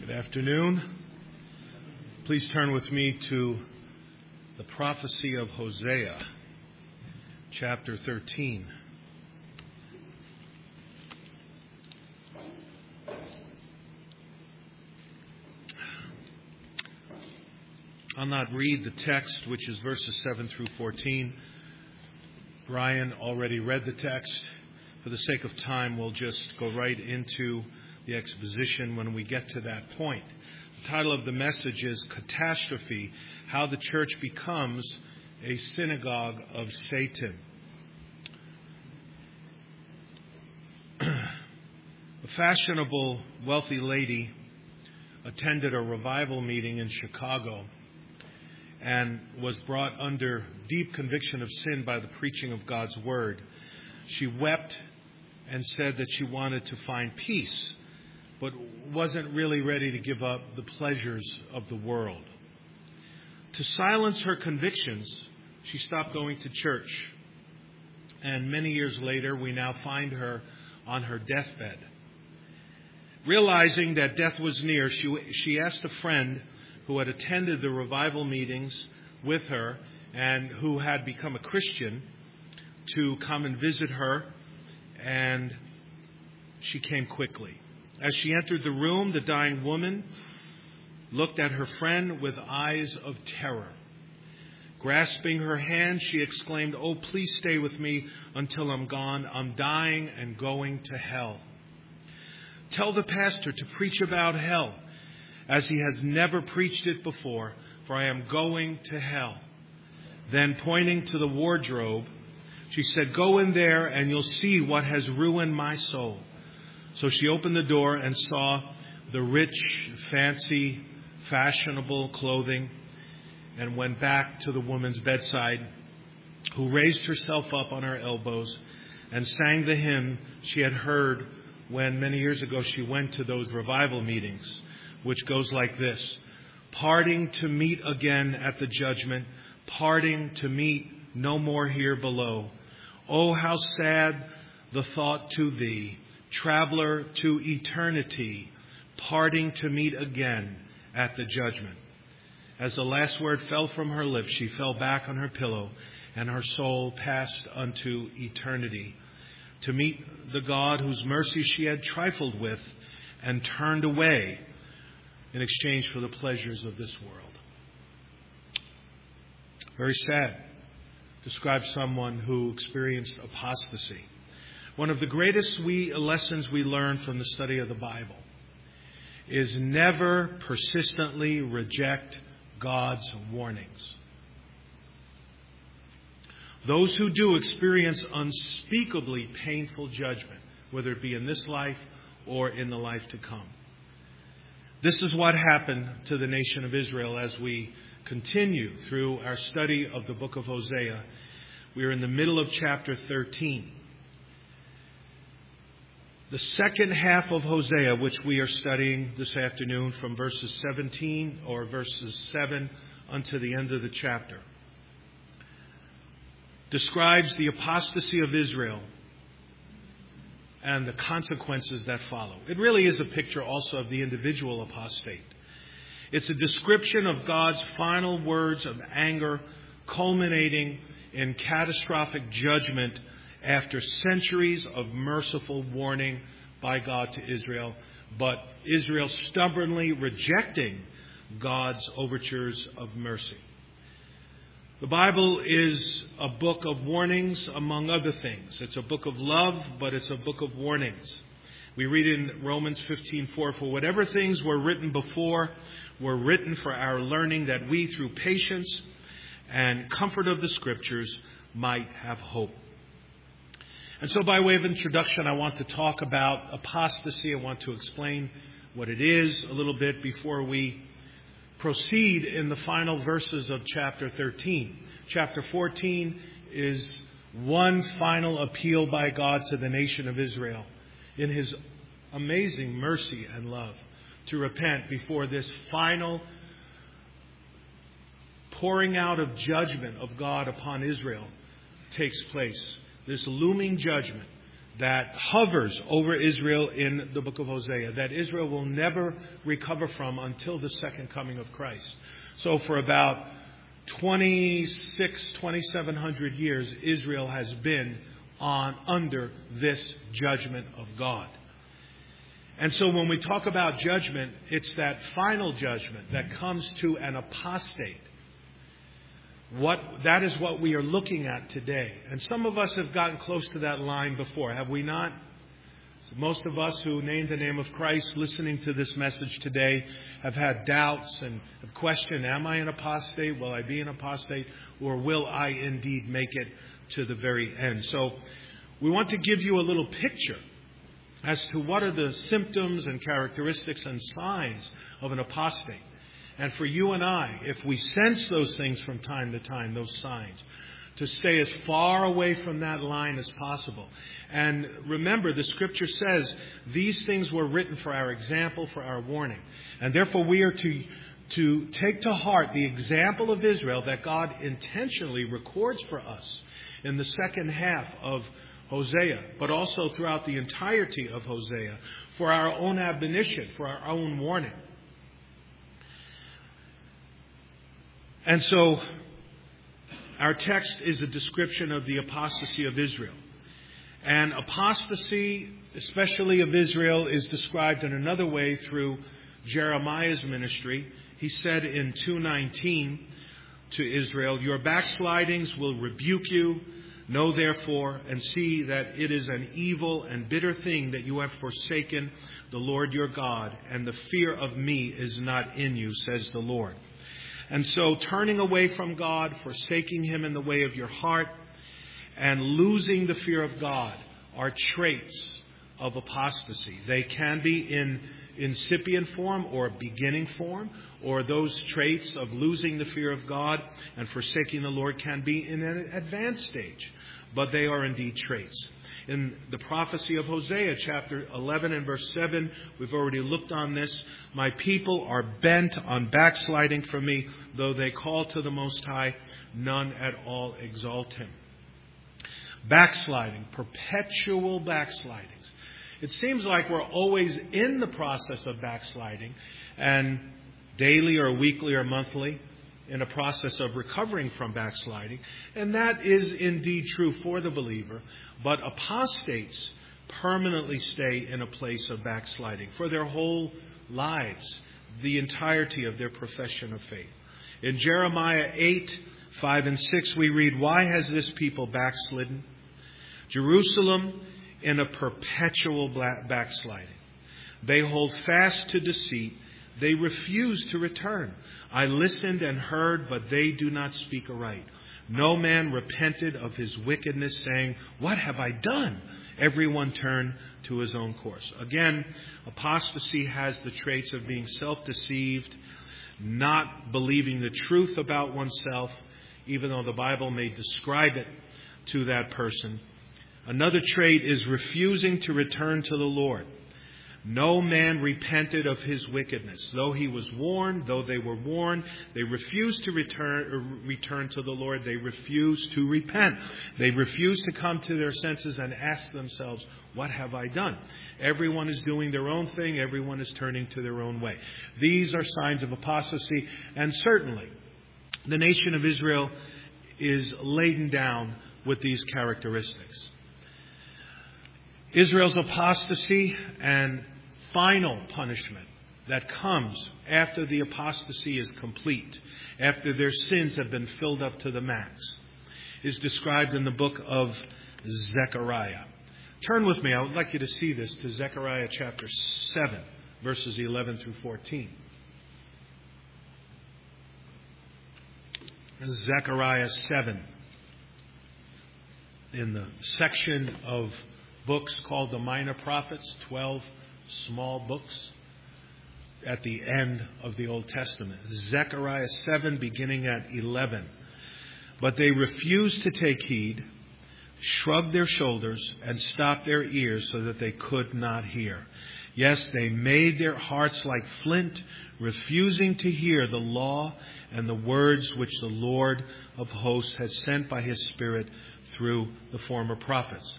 Good afternoon. Please turn with me to the prophecy of Hosea, chapter 13. I'll not read the text, which is verses 7 through 14. Brian already read the text. For the sake of time, we'll just go right into the exposition when we get to that point. The title of the message is Catastrophe, How the Church Becomes a Synagogue of Satan. A fashionable, wealthy lady attended a revival meeting in Chicago and was brought under deep conviction of sin by the preaching of God's Word. She wept and said that she wanted to find peace, but wasn't really ready to give up the pleasures of the world. To silence her convictions, she stopped going to church. And many years later, we now find her on her deathbed. Realizing that death was near, she asked a friend who had attended the revival meetings with her and who had become a Christian to come and visit her, and she came quickly. As she entered the room, the dying woman looked at her friend with eyes of terror. Grasping her hand, she exclaimed, "Oh, please stay with me until I'm gone. I'm dying and going to hell. Tell the pastor to preach about hell as he has never preached it before, for I am going to hell." Then, pointing to the wardrobe, she said, "Go in there and you'll see what has ruined my soul." So she opened the door and saw the rich, fancy, fashionable clothing and went back to the woman's bedside, who raised herself up on her elbows and sang the hymn she had heard when many years ago she went to those revival meetings, which goes like this: "Parting to meet again at the judgment, parting to meet no more here below. Oh, how sad the thought to thee, traveler to eternity, parting to meet again at the judgment." As the last word fell from her lips, she fell back on her pillow, and her soul passed unto eternity, to meet the God whose mercy she had trifled with and turned away in exchange for the pleasures of this world. Very sad. Describes someone who experienced apostasy. One of the greatest lessons we learn from the study of the Bible is never persistently reject God's warnings. Those who do experience unspeakably painful judgment, whether it be in this life or in the life to come. This is what happened to the nation of Israel as we continue through our study of the book of Hosea. We are in the middle of chapter 13. The second half of Hosea, which we are studying this afternoon from verses 17 or verses 7 unto the end of the chapter, describes the apostasy of Israel and the consequences that follow. It really is a picture also of the individual apostate. It's a description of God's final words of anger, culminating in catastrophic judgment after centuries of merciful warning by God to Israel, but Israel stubbornly rejecting God's overtures of mercy. The Bible is a book of warnings, among other things. It's a book of love, but it's a book of warnings. We read in Romans 15:4, "For whatever things were written before were written for our learning, that we, through patience and comfort of the Scriptures, might have hope." And so by way of introduction, I want to talk about apostasy. I want to explain what it is a little bit before we proceed in the final verses of chapter 13. Chapter 14 is one final appeal by God to the nation of Israel in His amazing mercy and love to repent before this final pouring out of judgment of God upon Israel takes place. This looming judgment that hovers over Israel in the book of Hosea, that Israel will never recover from until the second coming of Christ. So for about 2,700 years, Israel has been under this judgment of God. And so when we talk about judgment, it's that final judgment that comes to an apostate. That is what we are looking at today. And some of us have gotten close to that line before, have we not? So most of us who named the name of Christ listening to this message today have had doubts and have questioned, am I an apostate? Will I be an apostate? Or will I indeed make it to the very end? So we want to give you a little picture as to what are the symptoms and characteristics and signs of an apostate. And for you and I, if we sense those things from time to time, those signs, to stay as far away from that line as possible. And remember, the Scripture says these things were written for our example, for our warning. And therefore we are to take to heart the example of Israel that God intentionally records for us in the second half of Hosea, but also throughout the entirety of Hosea, for our own admonition, for our own warning. And so our text is a description of the apostasy of Israel. And apostasy, especially of Israel, is described in another way through Jeremiah's ministry. He said in 2:19 to Israel, your backslidings will rebuke you. Know therefore and see that it is an evil and bitter thing that you have forsaken the Lord your God, and the fear of me is not in you, says the Lord. And so turning away from God, forsaking Him in the way of your heart, and losing the fear of God are traits of apostasy. They can be in incipient form or beginning form, or those traits of losing the fear of God and forsaking the Lord can be in an advanced stage. But they are indeed traits. In the prophecy of Hosea, chapter 11 and verse 7, we've already looked on this. My people are bent on backsliding from me, though they call to the Most High, none at all exalt Him. Backsliding, perpetual backslidings. It seems like we're always in the process of backsliding, and daily or weekly or monthly, in a process of recovering from backsliding. And that is indeed true for the believer. But apostates permanently stay in a place of backsliding for their whole lives, the entirety of their profession of faith. In Jeremiah 8:5 and 6, we read, why has this people backslidden? Jerusalem in a perpetual backsliding. They hold fast to deceit. They refuse to return. I listened and heard, but they do not speak aright. No man repented of his wickedness, saying, what have I done? Everyone turned to his own course. Again, apostasy has the traits of being self-deceived, not believing the truth about oneself, even though the Bible may describe it to that person. Another trait is refusing to return to the Lord. No man repented of his wickedness. Though he was warned, though they were warned, they refused to return to the Lord. They refused to repent. They refused to come to their senses and ask themselves, what have I done? Everyone is doing their own thing. Everyone is turning to their own way. These are signs of apostasy. And certainly, the nation of Israel is laden down with these characteristics. Israel's apostasy and final punishment that comes after the apostasy is complete, after their sins have been filled up to the max, is described in the book of Zechariah. Turn with me, I would like you to see this, to Zechariah chapter 7, verses 11 through 14. Zechariah 7, in the section of books called the Minor Prophets, 12 small books at the end of the Old Testament. Zechariah 7, beginning at 11. But they refused to take heed, shrugged their shoulders, and stopped their ears so that they could not hear. Yes, they made their hearts like flint, refusing to hear the law and the words which the Lord of hosts has sent by His Spirit through the former prophets.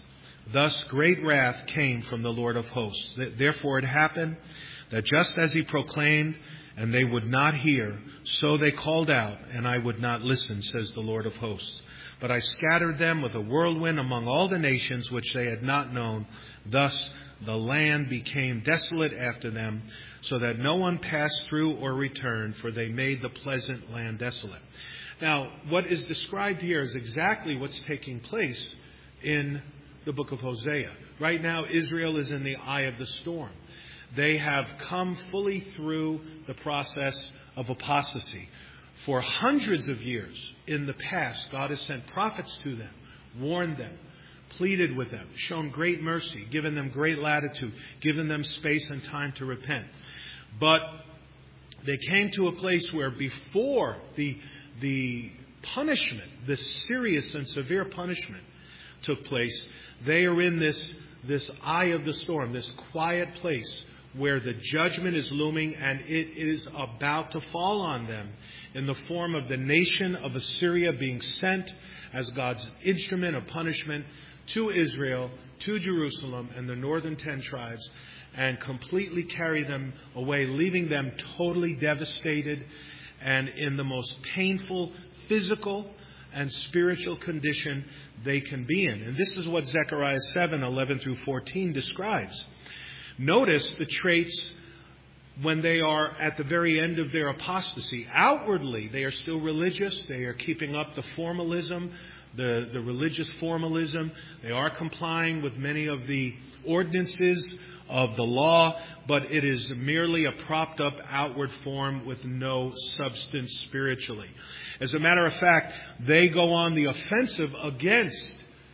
Thus great wrath came from the Lord of hosts. Therefore it happened that just as he proclaimed, and they would not hear, so they called out, and I would not listen, says the Lord of hosts. But I scattered them with a whirlwind among all the nations which they had not known. Thus the land became desolate after them, so that no one passed through or returned, for they made the pleasant land desolate. Now, what is described here is exactly what's taking place in the book of Hosea. Right now, Israel is in the eye of the storm. They have come fully through the process of apostasy. For hundreds of years in the past, God has sent prophets to them, warned them, pleaded with them, shown great mercy, given them great latitude, given them space and time to repent. But they came to a place where before the punishment, the serious and severe punishment took place, they are in this eye of the storm, this quiet place where the judgment is looming and it is about to fall on them in the form of the nation of Assyria being sent as God's instrument of punishment to Israel, to Jerusalem and the northern 10 tribes, and completely carry them away, leaving them totally devastated and in the most painful physical and spiritual condition they can be in. And this is what Zechariah 7:11 through 14 describes. Notice the traits when they are at the very end of their apostasy. Outwardly, they are still religious. They are keeping up the formalism, the religious formalism. They are complying with many of the ordinances of the law, but it is merely a propped up outward form with no substance spiritually. As a matter of fact, they go on the offensive against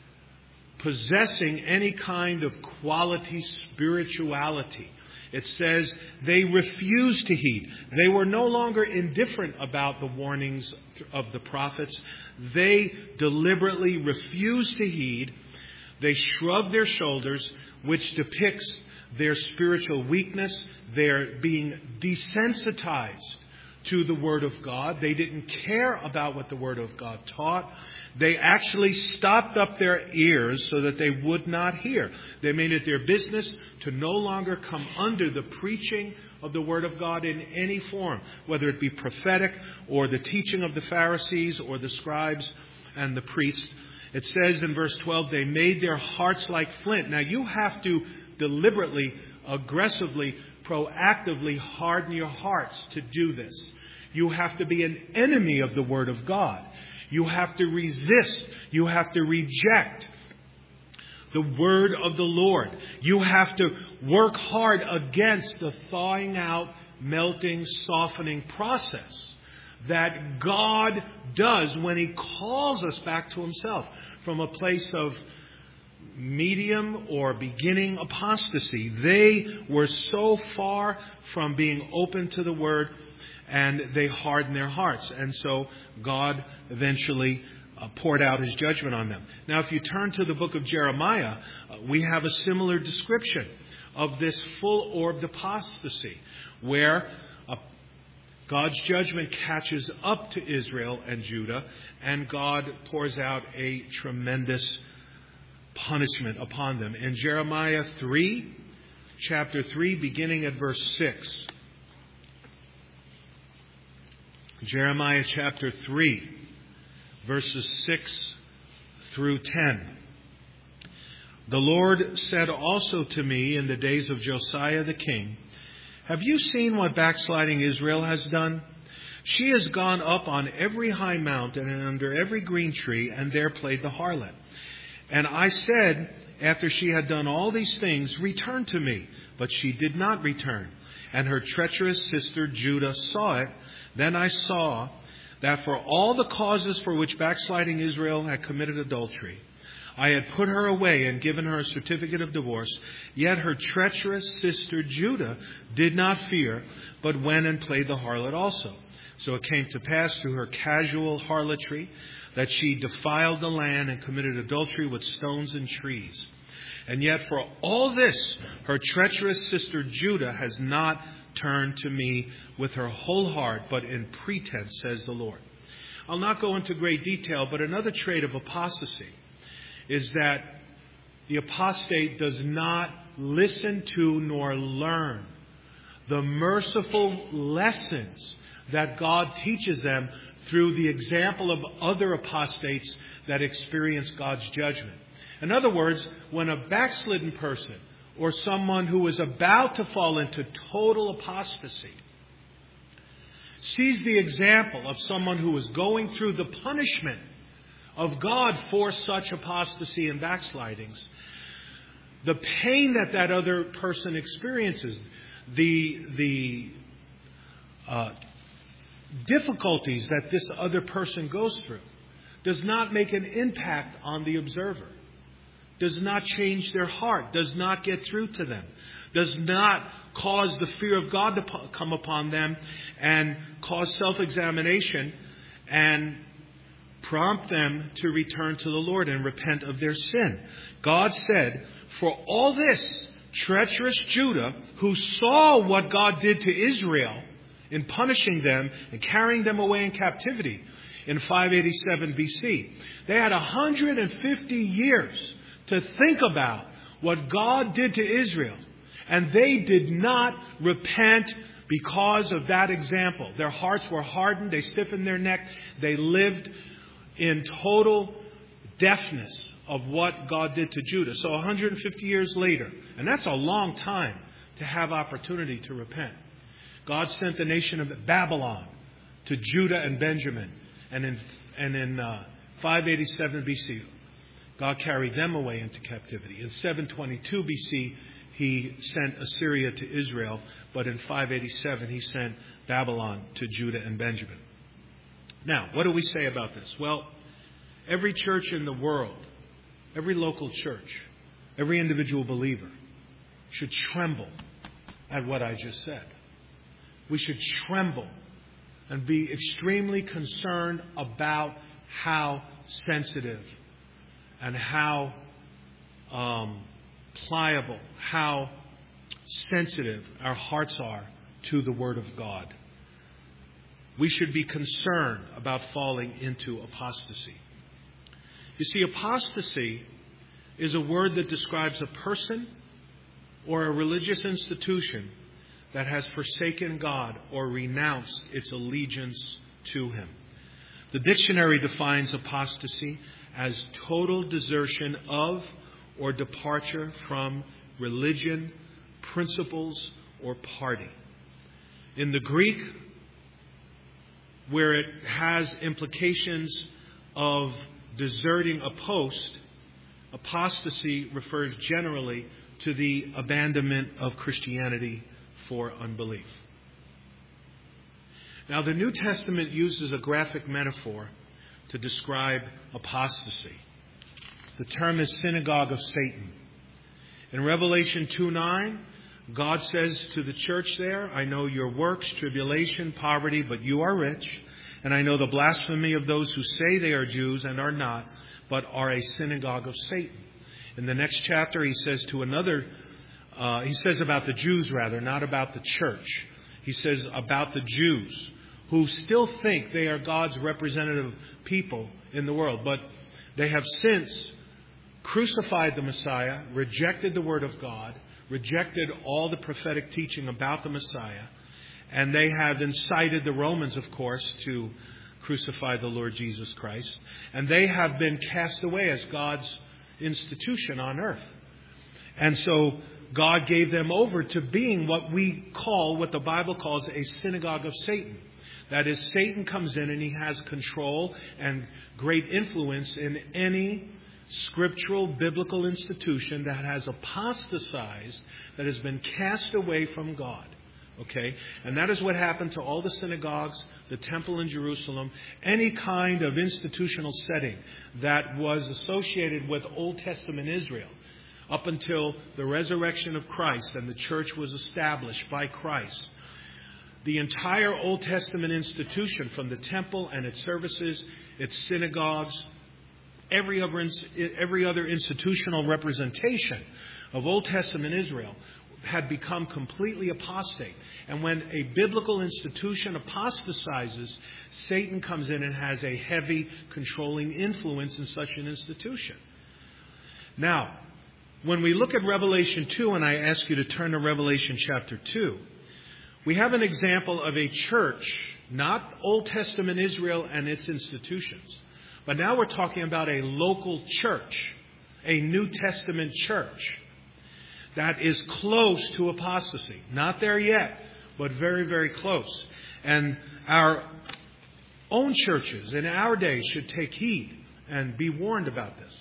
possessing any kind of quality spirituality. It says they refused to heed. They were no longer indifferent about the warnings of the prophets. They deliberately refused to heed. They shrugged their shoulders, which depicts their spiritual weakness, their being desensitized to the Word of God. They didn't care about what the Word of God taught. They actually stopped up their ears so that they would not hear. They made it their business to no longer come under the preaching of the Word of God in any form, whether it be prophetic or the teaching of the Pharisees or the scribes and the priests. It says in verse 12, they made their hearts like flint. Now you have to deliberately, aggressively, proactively harden your hearts to do this. You have to be an enemy of the Word of God. You have to resist. You have to reject the Word of the Lord. You have to work hard against the thawing out, melting, softening process that God does when He calls us back to Himself from a place of medium or beginning apostasy. They were so far from being open to the Word, and they hardened their hearts. And so God eventually poured out His judgment on them. Now, if you turn to the book of Jeremiah, we have a similar description of this full-orbed apostasy, where God's judgment catches up to Israel and Judah, and God pours out a tremendous punishment upon them. In Jeremiah 3, chapter 3, beginning at verse 6. Jeremiah chapter 3, verses 6 through 10. The Lord said also to me in the days of Josiah the king, have you seen what backsliding Israel has done? She has gone up on every high mountain and under every green tree, and there played the harlot. And I said, after she had done all these things, return to me. But she did not return. And her treacherous sister Judah saw it. Then I saw that for all the causes for which backsliding Israel had committed adultery, I had put her away and given her a certificate of divorce. Yet her treacherous sister Judah did not fear, but went and played the harlot also. So it came to pass through her casual harlotry that she defiled the land and committed adultery with stones and trees. And yet for all this, her treacherous sister Judah has not turned to me with her whole heart, but in pretense, says the Lord. I'll not go into great detail, but another trait of apostasy is that The apostate does not listen to nor learn the merciful lessons that God teaches them through the example of other apostates that experience God's judgment. In other words, when a backslidden person or someone who is about to fall into total apostasy sees the example of someone who is going through the punishment of God for such apostasy and backslidings, the pain that other person experiences, the difficulties that this other person goes through, does not make an impact on the observer, does not change their heart, does not get through to them, does not cause the fear of God to come upon them and cause self-examination and prompt them to return to the Lord and repent of their sin. God said, for all this, treacherous Judah, who saw what God did to Israel in punishing them and carrying them away in captivity in 587 BC, they had 150 years to think about what God did to Israel. And they did not repent because of that example. Their hearts were hardened. They stiffened their neck. They lived in total deafness of what God did to Judah. So 150 years later, and that's a long time to have opportunity to repent, God sent the nation of Babylon to Judah and Benjamin. And in 587 BC, God carried them away into captivity. In 722 BC, He sent Assyria to Israel. But in 587, He sent Babylon to Judah and Benjamin. Now, what do we say about this? Well, every church in the world, every local church, every individual believer should tremble at what I just said. We should tremble and be extremely concerned about how sensitive and how pliable, how sensitive our hearts are to the Word of God. We should be concerned about falling into apostasy. You see, apostasy is a word that describes a person or a religious institution that has forsaken God or renounced its allegiance to Him. The dictionary defines apostasy as total desertion of or departure from religion, principles, or party. In the Greek, where it has implications of deserting a post, apostasy refers generally to the abandonment of Christianity for unbelief. Now, the New Testament uses a graphic metaphor to describe apostasy. The term is synagogue of Satan. In Revelation 2:9, God says to the church there, I know your works, tribulation, poverty, but you are rich. And I know the blasphemy of those who say they are Jews and are not, but are a synagogue of Satan. In the next chapter, he says about the Jews rather, not about the church. He says about the Jews who still think they are God's representative people in the world, but they have since crucified the Messiah, rejected the Word of God, rejected all the prophetic teaching about the Messiah, and they have incited the Romans, of course, to crucify the Lord Jesus Christ. And they have been cast away as God's institution on earth. And so God gave them over to being what the Bible calls a synagogue of Satan. That is, Satan comes in and he has control and great influence in any scriptural, biblical institution that has apostatized, that has been cast away from God. Okay? And that is what happened to all the synagogues, the temple in Jerusalem, any kind of institutional setting that was associated with Old Testament Israel up until the resurrection of Christ and the church was established by Christ. The entire Old Testament institution, from the temple and its services, its synagogues, every other institutional representation of Old Testament Israel had become completely apostate. And when a biblical institution apostatizes, Satan comes in and has a heavy controlling influence in such an institution. Now, when we look at Revelation 2, and I ask you to turn to Revelation chapter 2, we have an example of a church, not Old Testament Israel and its institutions, but now we're talking about a local church, a New Testament church that is close to apostasy. Not there yet, but very, very close. And our own churches in our day should take heed and be warned about this.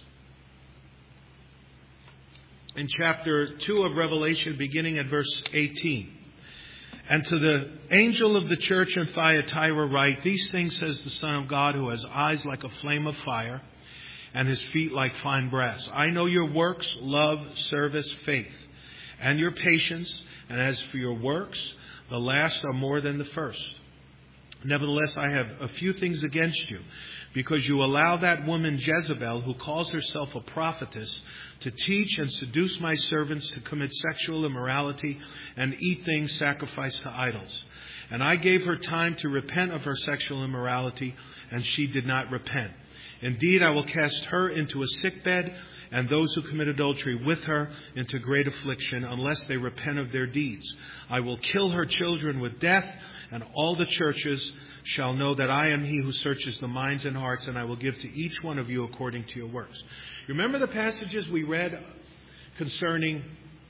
In chapter 2 of Revelation, beginning at verse 18. And to the angel of the church in Thyatira write, these things says the Son of God, who has eyes like a flame of fire and his feet like fine brass. I know your works, love, service, faith, and your patience. And as for your works, the last are more than the first. Nevertheless, I have a few things against you, because you allow that woman Jezebel, who calls herself a prophetess, to teach and seduce my servants to commit sexual immorality and eat things sacrificed to idols. And I gave her time to repent of her sexual immorality, and she did not repent. Indeed, I will cast her into a sickbed, and those who commit adultery with her into great affliction, unless they repent of their deeds. I will kill her children with death, and all the churches shall know that I am he who searches the minds and hearts, and I will give to each one of you according to your works. Remember the passages we read concerning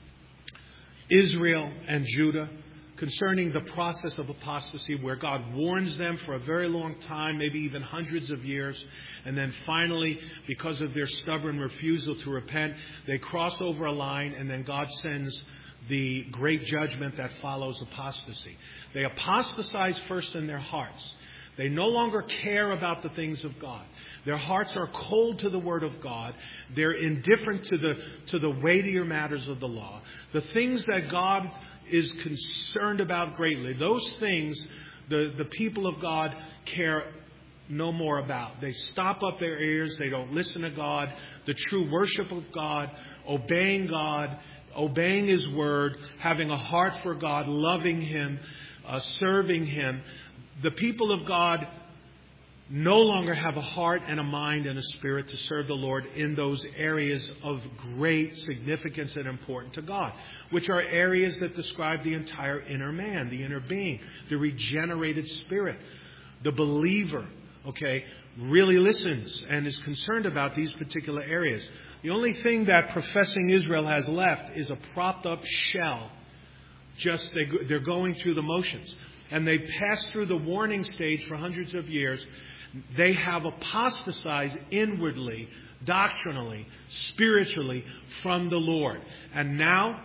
Israel and Judah, concerning the process of apostasy, where God warns them for a very long time, maybe even hundreds of years, and then finally, because of their stubborn refusal to repent, they cross over a line, and then God sends the great judgment that follows apostasy. They apostatize first in their hearts. They no longer care about the things of God. Their hearts are cold to the Word of God. They're indifferent to the weightier matters of the law. The things that God is concerned about greatly, those things the people of God care no more about. They stop up their ears. They don't listen to God. The true worship of God, obeying God, obeying His Word, having a heart for God, loving Him, serving Him. The people of God no longer have a heart and a mind and a spirit to serve the Lord in those areas of great significance and importance to God, which are areas that describe the entire inner man, the inner being, the regenerated spirit. The believer, really listens and is concerned about these particular areas. The only thing that professing Israel has left is a propped up shell. They're going through the motions. And they pass through the warning stage for hundreds of years. They have apostatized inwardly, doctrinally, spiritually from the Lord. And now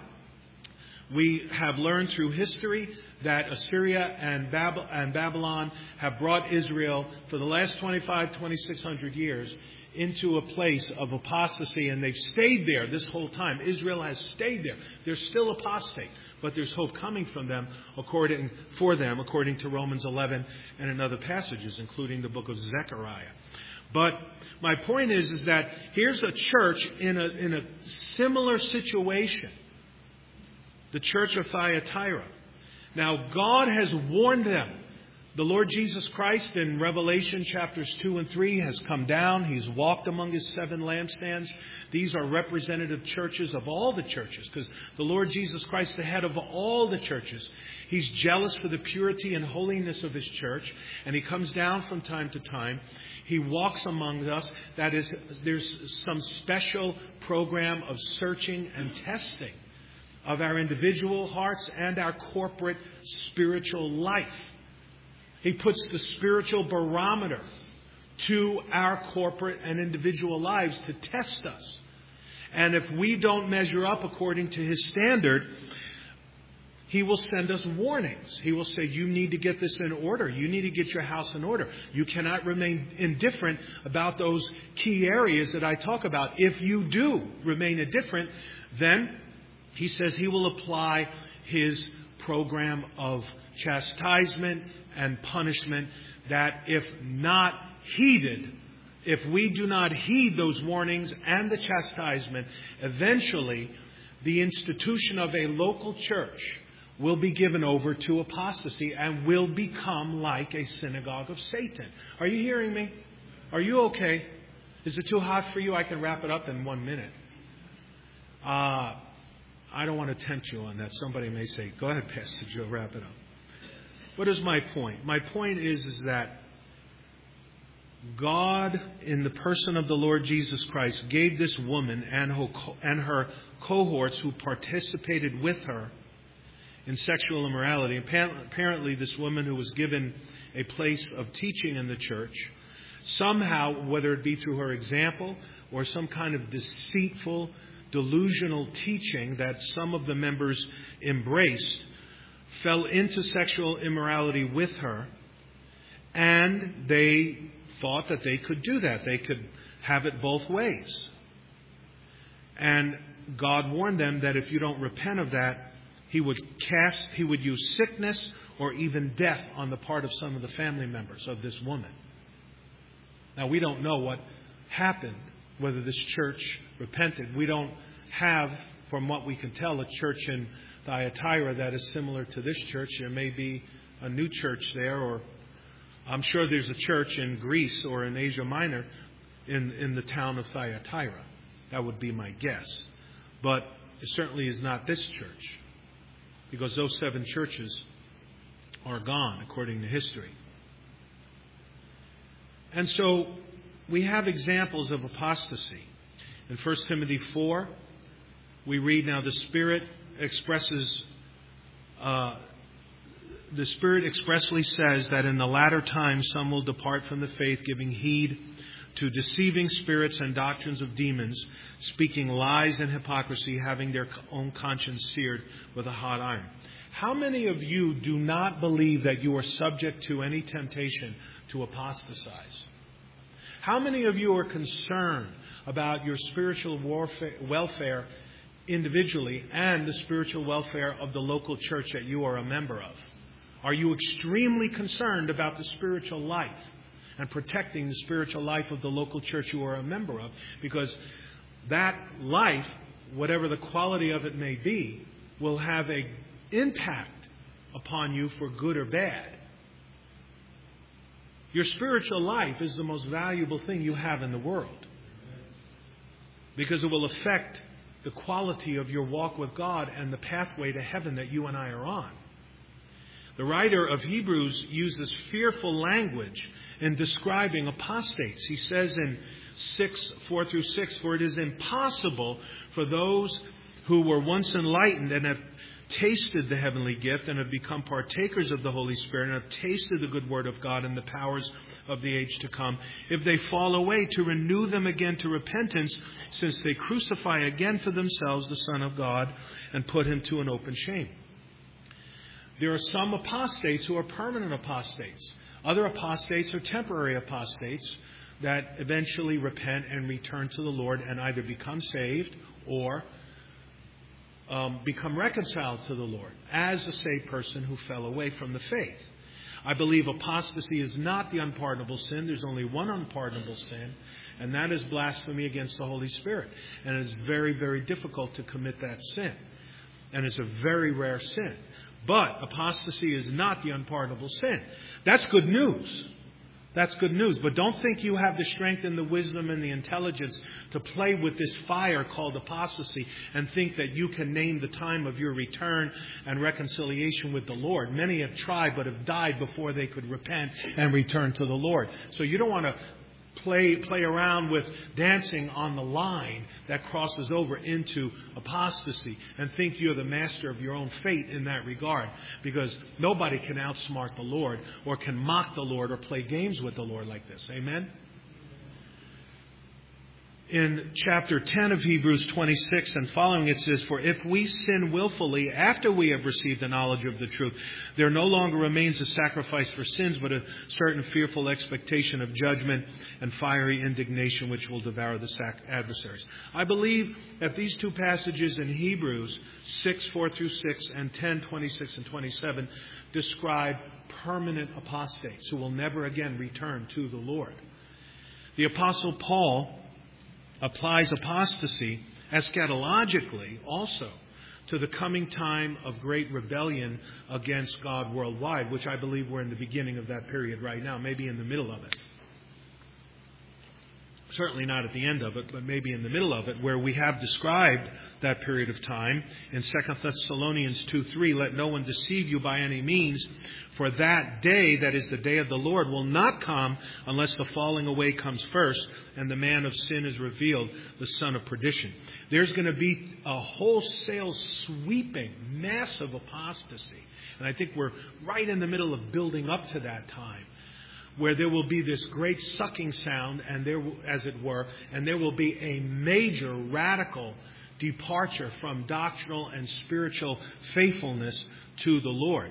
we have learned through history that Assyria and Babylon have brought Israel for the last 2,600 years into a place of apostasy, and they've stayed there this whole time. Israel has stayed there. They're still apostate, but there's hope coming from them, according to Romans 11 and in other passages, including the book of Zechariah. But my point is that here's a church in a similar situation, the church of Thyatira. Now, God has warned them. The Lord Jesus Christ in Revelation chapters 2 and 3 has come down. He's walked among His 7 lampstands. These are representative churches of all the churches, because the Lord Jesus Christ, the head of all the churches, He's jealous for the purity and holiness of His church, and He comes down from time to time. He walks among us. That is, there's some special program of searching and testing of our individual hearts and our corporate spiritual life. He puts the spiritual barometer to our corporate and individual lives to test us. And if we don't measure up according to His standard, He will send us warnings. He will say, you need to get this in order. You need to get your house in order. You cannot remain indifferent about those key areas that I talk about. If you do remain indifferent, then He says He will apply His program of chastisement and punishment that, if not heeded, if we do not heed those warnings and the chastisement, eventually the institution of a local church will be given over to apostasy and will become like a synagogue of Satan. Are you hearing me? Are you okay? Is it too hot for you? I can wrap it up in 1 minute. I don't want to tempt you on that. Somebody may say, go ahead, Pastor Joe, wrap it up. What is my point? My point is that God, in the person of the Lord Jesus Christ, gave this woman and her cohorts who participated with her in sexual immorality. Apparently, this woman who was given a place of teaching in the church, somehow, whether it be through her example or some kind of deceitful, delusional teaching that some of the members embraced, fell into sexual immorality with her, and they thought that they could do that. They could have it both ways. And God warned them that if you don't repent of that, He would use sickness or even death on the part of some of the family members of this woman. Now, we don't know what happened, whether this church repented. We don't have, from what we can tell, a church in Thyatira that is similar to this church. There may be a new church there, or I'm sure there's a church in Greece or in Asia Minor in the town of Thyatira. That would be my guess. But it certainly is not this church, because those 7 churches are gone, according to history. And so we have examples of apostasy. In 1 Timothy 4, we read, now the Spirit expressly says that in the latter times some will depart from the faith, giving heed to deceiving spirits and doctrines of demons, speaking lies and hypocrisy, having their own conscience seared with a hot iron. How many of you do not believe that you are subject to any temptation to apostatize? How many of you are concerned about your spiritual welfare individually and the spiritual welfare of the local church that you are a member of? Are you extremely concerned about the spiritual life and protecting the spiritual life of the local church you are a member of? Because that life, whatever the quality of it may be, will have an impact upon you for good or bad. Your spiritual life is the most valuable thing you have in the world, because it will affect the quality of your walk with God and the pathway to heaven that you and I are on. The writer of Hebrews uses fearful language in describing apostates. He says in 4-6, for it is impossible for those who were once enlightened and have tasted the heavenly gift and have become partakers of the Holy Spirit and have tasted the good word of God and the powers of the age to come, if they fall away, to renew them again to repentance, since they crucify again for themselves the Son of God and put Him to an open shame. There are some apostates who are permanent apostates. Other apostates are temporary apostates that eventually repent and return to the Lord and either become saved or become reconciled to the Lord as a saved person who fell away from the faith. I believe apostasy is not the unpardonable sin. There's only one unpardonable sin, and that is blasphemy against the Holy Spirit. And it's very, very difficult to commit that sin. And it's a very rare sin. But apostasy is not the unpardonable sin. That's good news. That's good news. But don't think you have the strength and the wisdom and the intelligence to play with this fire called apostasy and think that you can name the time of your return and reconciliation with the Lord. Many have tried but have died before they could repent and return to the Lord. So you don't want to play around with dancing on the line that crosses over into apostasy and think you're the master of your own fate in that regard, because nobody can outsmart the Lord or can mock the Lord or play games with the Lord like this. Amen? In chapter 10 of Hebrews 26 and following, it says, for if we sin willfully after we have received the knowledge of the truth, there no longer remains a sacrifice for sins, but a certain fearful expectation of judgment and fiery indignation which will devour the adversaries. I believe that these two passages in Hebrews 6:4-6 and 10:26 and 27 describe permanent apostates who will never again return to the Lord. The Apostle Paul applies apostasy eschatologically also to the coming time of great rebellion against God worldwide, which I believe we're in the beginning of that period right now, maybe in the middle of it. certainly not at the end of it, but maybe in the middle of it, where we have described that period of time. In 2 Thessalonians 2:3, let no one deceive you by any means, for that day, that is the day of the Lord, will not come unless the falling away comes first and the man of sin is revealed, the son of perdition. There's going to be a wholesale sweeping, massive apostasy. And I think we're right in the middle of building up to that time, where there will be this great sucking sound, and there, as it were, and there will be a major radical departure from doctrinal and spiritual faithfulness to the Lord.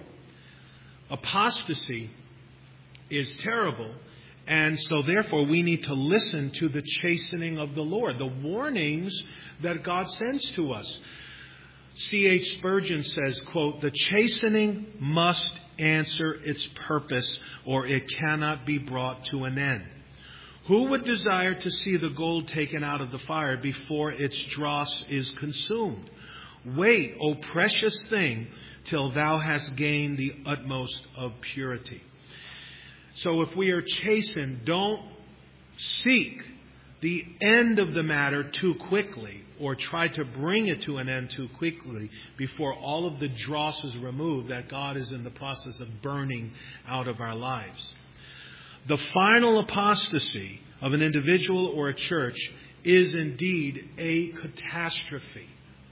Apostasy is terrible, and so therefore we need to listen to the chastening of the Lord, the warnings that God sends to us. C.H. Spurgeon says, quote, the chastening must answer its purpose, or it cannot be brought to an end. Who would desire to see the gold taken out of the fire before its dross is consumed? Wait, O precious thing, till thou hast gained the utmost of purity. So if we are chastened, don't seek the end of the matter too quickly, or try to bring it to an end too quickly before all of the dross is removed that God is in the process of burning out of our lives. The final apostasy of an individual or a church is indeed a catastrophe.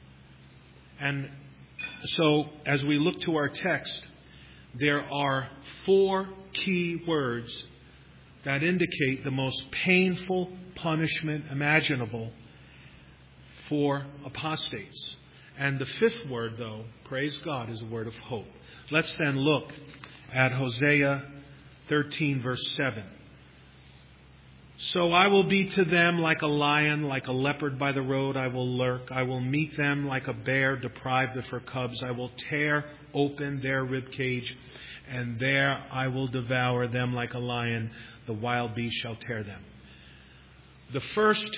And so as we look to our text, there are 4 key words that indicate the most painful punishment imaginable for apostates. And the 5th word, though, praise God, is a word of hope. Let's then look at Hosea 13, verse 7. So I will be to them like a lion, like a leopard by the road I will lurk. I will meet them like a bear deprived of her cubs. I will tear open their ribcage, and there I will devour them like a lion. The wild beast shall tear them. The first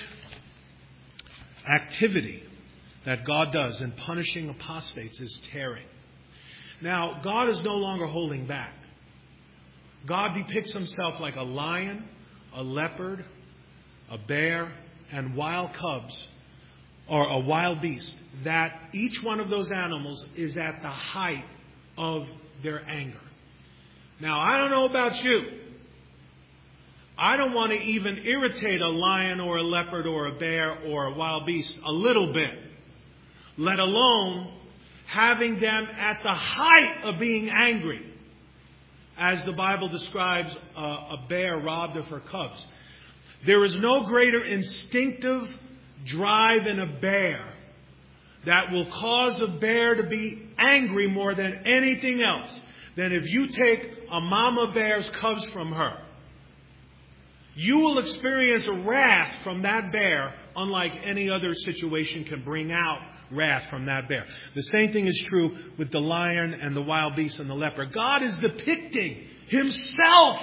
activity that God does in punishing apostates is tearing. Now, God is no longer holding back. God depicts himself like a lion, a leopard, a bear, and wild cubs, or a wild beast, that each one of those animals is at the height of their anger. Now, I don't know about you. I don't want to even irritate a lion or a leopard or a bear or a wild beast a little bit, let alone having them at the height of being angry, as the Bible describes a bear robbed of her cubs. There is no greater instinctive drive in a bear that will cause a bear to be angry more than anything else than if you take a mama bear's cubs from her. You will experience wrath from that bear unlike any other situation can bring out wrath from that bear. The same thing is true with the lion and the wild beast and the leopard. God is depicting himself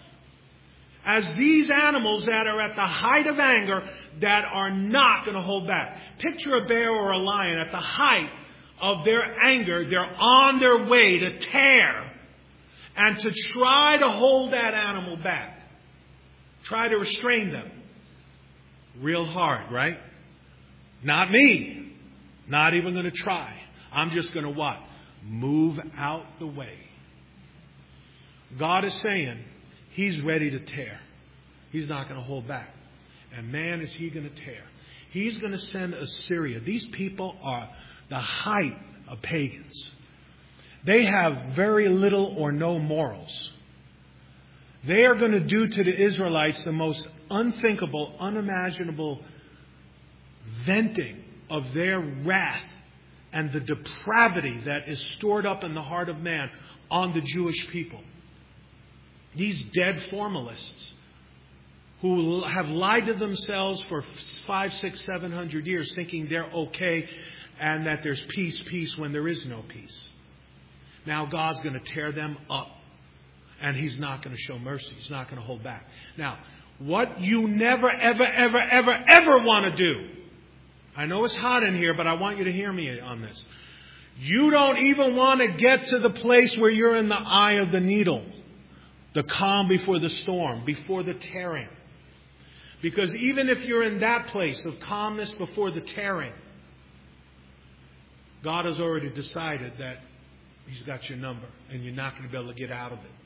as these animals that are at the height of anger that are not going to hold back. Picture a bear or a lion at the height of their anger. They're on their way to tear and to try to hold that animal back. Try to restrain them. Real hard, right? Not me. Not even going to try. I'm just going to what? Move out the way. God is saying he's ready to tear. He's not going to hold back. And man, is he going to tear. He's going to send Assyria. These people are the height of pagans. They have very little or no morals. They are going to do to the Israelites the most unthinkable, unimaginable venting of their wrath and the depravity that is stored up in the heart of man on the Jewish people. These dead formalists who have lied to themselves for 500, 600, 700 years thinking they're okay and that there's peace when there is no peace. Now God's going to tear them up. And he's not going to show mercy. He's not going to hold back. Now, what you never, ever want to do. I know it's hot in here, but I want you to hear me on this. You don't even want to get to the place where you're in the eye of the needle. The calm before the storm, before the tearing. Because even if you're in that place of calmness before the tearing, God has already decided that He's got your number and you're not going to be able to get out of it.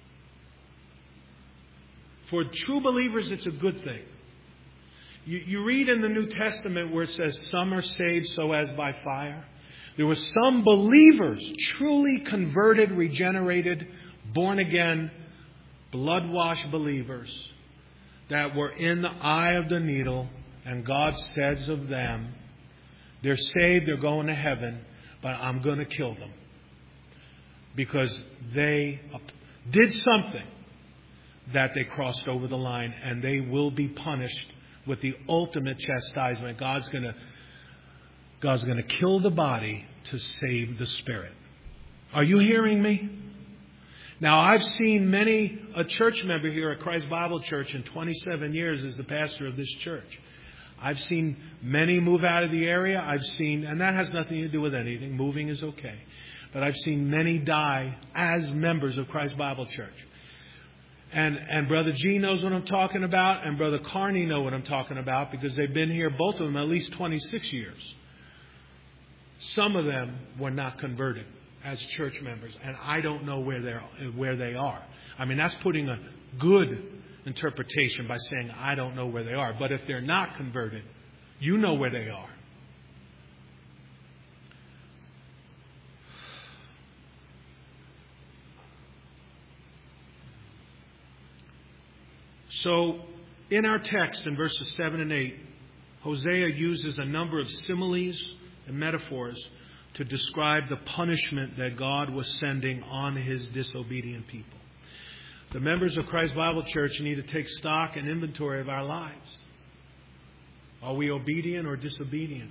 For true believers, it's a good thing. You read in the New Testament where it says some are saved so as by fire. There were some believers, truly converted, regenerated, born again, blood-washed believers that were in the eye of the needle, and God says of them, they're saved, they're going to heaven, but I'm going to kill them. Because they did something that they crossed over the line, and they will be punished with the ultimate chastisement. God's going to kill the body to save the spirit. Are you hearing me? Now, I've seen many a church member here at Christ Bible Church in 27 years as the pastor of this church. I've seen many move out of the area. And that has nothing to do with anything. Moving is okay. But I've seen many die as members of Christ Bible Church. And Brother G knows what I'm talking about, and Brother Carney know what I'm talking about, because they've been here, both of them, at least 26 years. Some of them were not converted as church members, and I don't know where they are. I mean, that's putting a good interpretation by saying I don't know where they are. But if they're not converted, you know where they are. So, in our text in verses 7 and 8, Hosea uses a number of similes and metaphors to describe the punishment that God was sending on His disobedient people. The members of Christ Bible Church need to take stock and inventory of our lives. Are we obedient or disobedient?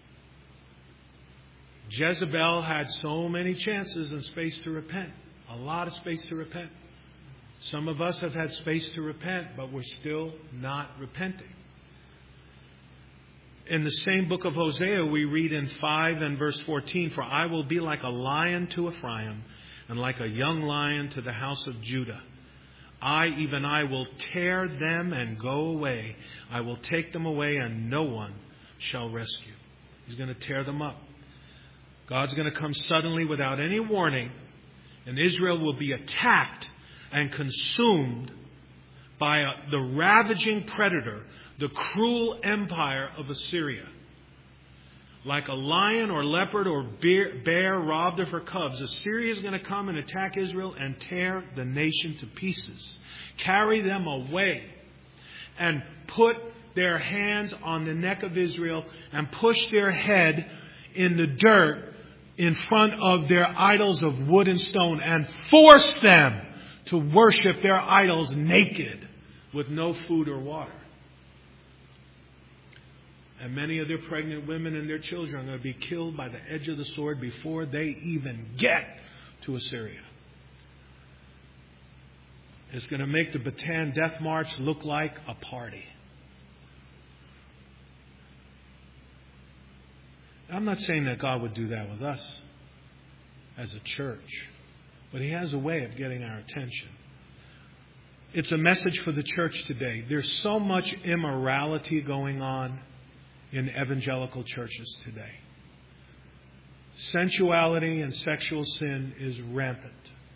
Jezebel had so many chances and space to repent. A lot of space to repent. Some of us have had space to repent, but we're still not repenting. In the same book of Hosea, we read in 5 and verse 14, "For I will be like a lion to Ephraim, and like a young lion to the house of Judah. Even I will tear them and go away. I will take them away, and no one shall rescue." He's going to tear them up. God's going to come suddenly without any warning, and Israel will be attacked and consumed by the ravaging predator, the cruel empire of Assyria. Like a lion or leopard or bear robbed of her cubs, Assyria is going to come and attack Israel and tear the nation to pieces. Carry them away and put their hands on the neck of Israel and push their head in the dirt in front of their idols of wood and stone and force them to worship their idols naked with no food or water. And many of their pregnant women and their children are going to be killed by the edge of the sword before they even get to Assyria. It's going to make the Bataan Death March look like a party. I'm not saying that God would do that with us as a church, but He has a way of getting our attention. It's a message for the church today. There's so much immorality going on in evangelical churches today. Sensuality and sexual sin is rampant.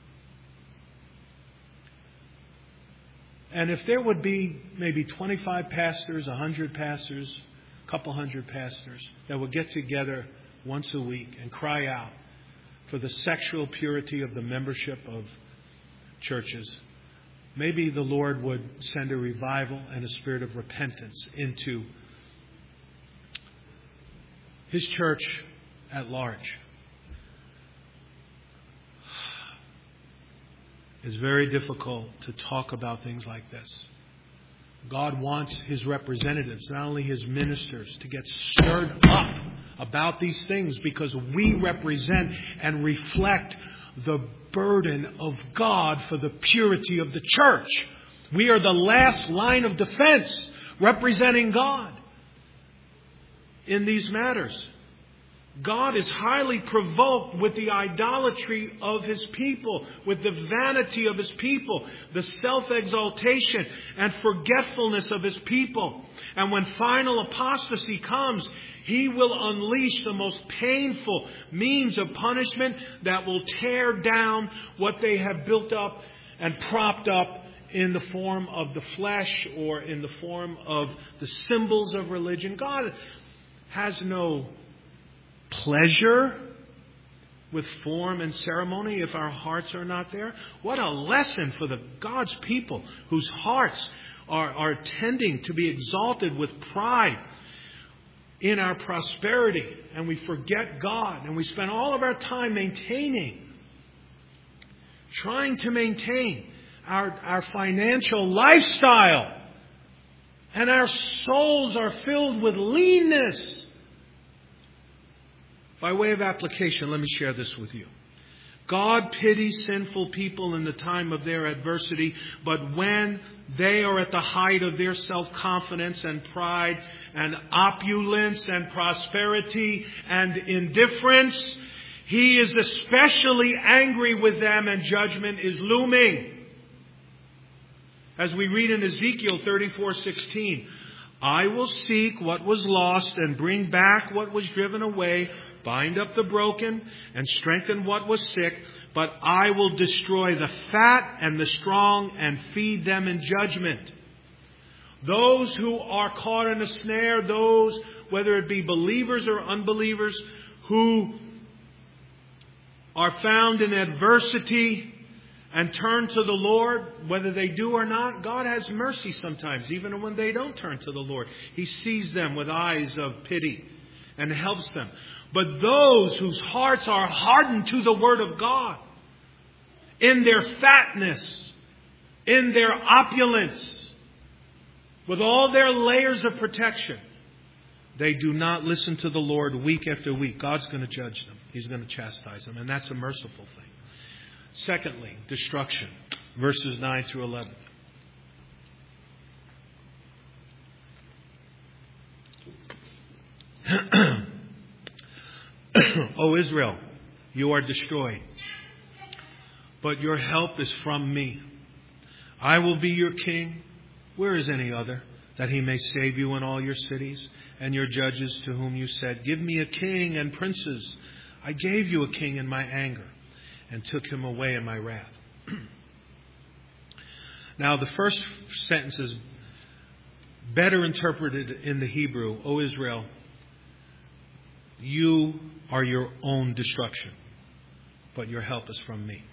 And if there would be maybe 25 pastors, 100 pastors, a couple hundred pastors that would get together once a week and cry out for the sexual purity of the membership of churches, maybe the Lord would send a revival and a spirit of repentance into His church at large. It's very difficult to talk about things like this. God wants His representatives, not only His ministers, to get stirred up about these things, because we represent and reflect the burden of God for the purity of the church. We are the last line of defense representing God in these matters. God is highly provoked with the idolatry of His people, with the vanity of His people, the self-exaltation and forgetfulness of His people. And when final apostasy comes, He will unleash the most painful means of punishment that will tear down what they have built up and propped up in the form of the flesh or in the form of the symbols of religion. God has no pleasure with form and ceremony if our hearts are not there. What a lesson for the God's people whose hearts are tending to be exalted with pride in our prosperity, and we forget God, and we spend all of our time trying to maintain our financial lifestyle, and our souls are filled with leanness. By way of application, let me share this with you. God pities sinful people in the time of their adversity, but when they are at the height of their self-confidence and pride and opulence and prosperity and indifference, He is especially angry with them and judgment is looming. As we read in Ezekiel 34:16, I will seek what was lost and bring back what was driven away, bind up the broken and strengthen what was sick, but I will destroy the fat and the strong and feed them in judgment. Those who are caught in a snare, those, whether it be believers or unbelievers, who are found in adversity and turn to the Lord, whether they do or not, God has mercy sometimes, even when they don't turn to the Lord. He sees them with eyes of pity and helps them. But those whose hearts are hardened to the Word of God, in their fatness, in their opulence, with all their layers of protection, they do not listen to the Lord week after week. God's going to judge them. He's going to chastise them. And that's a merciful thing. Secondly, destruction. Verses 9 through 11. O Israel, you are destroyed, but your help is from me. I will be your king. Where is any other, that He may save you in all your cities, and your judges to whom you said, give me a king and princes. I gave you a king in my anger, and took him away in my wrath. Now, the first sentence is better interpreted in the Hebrew. O Israel, you are your own destruction, but your help is from me.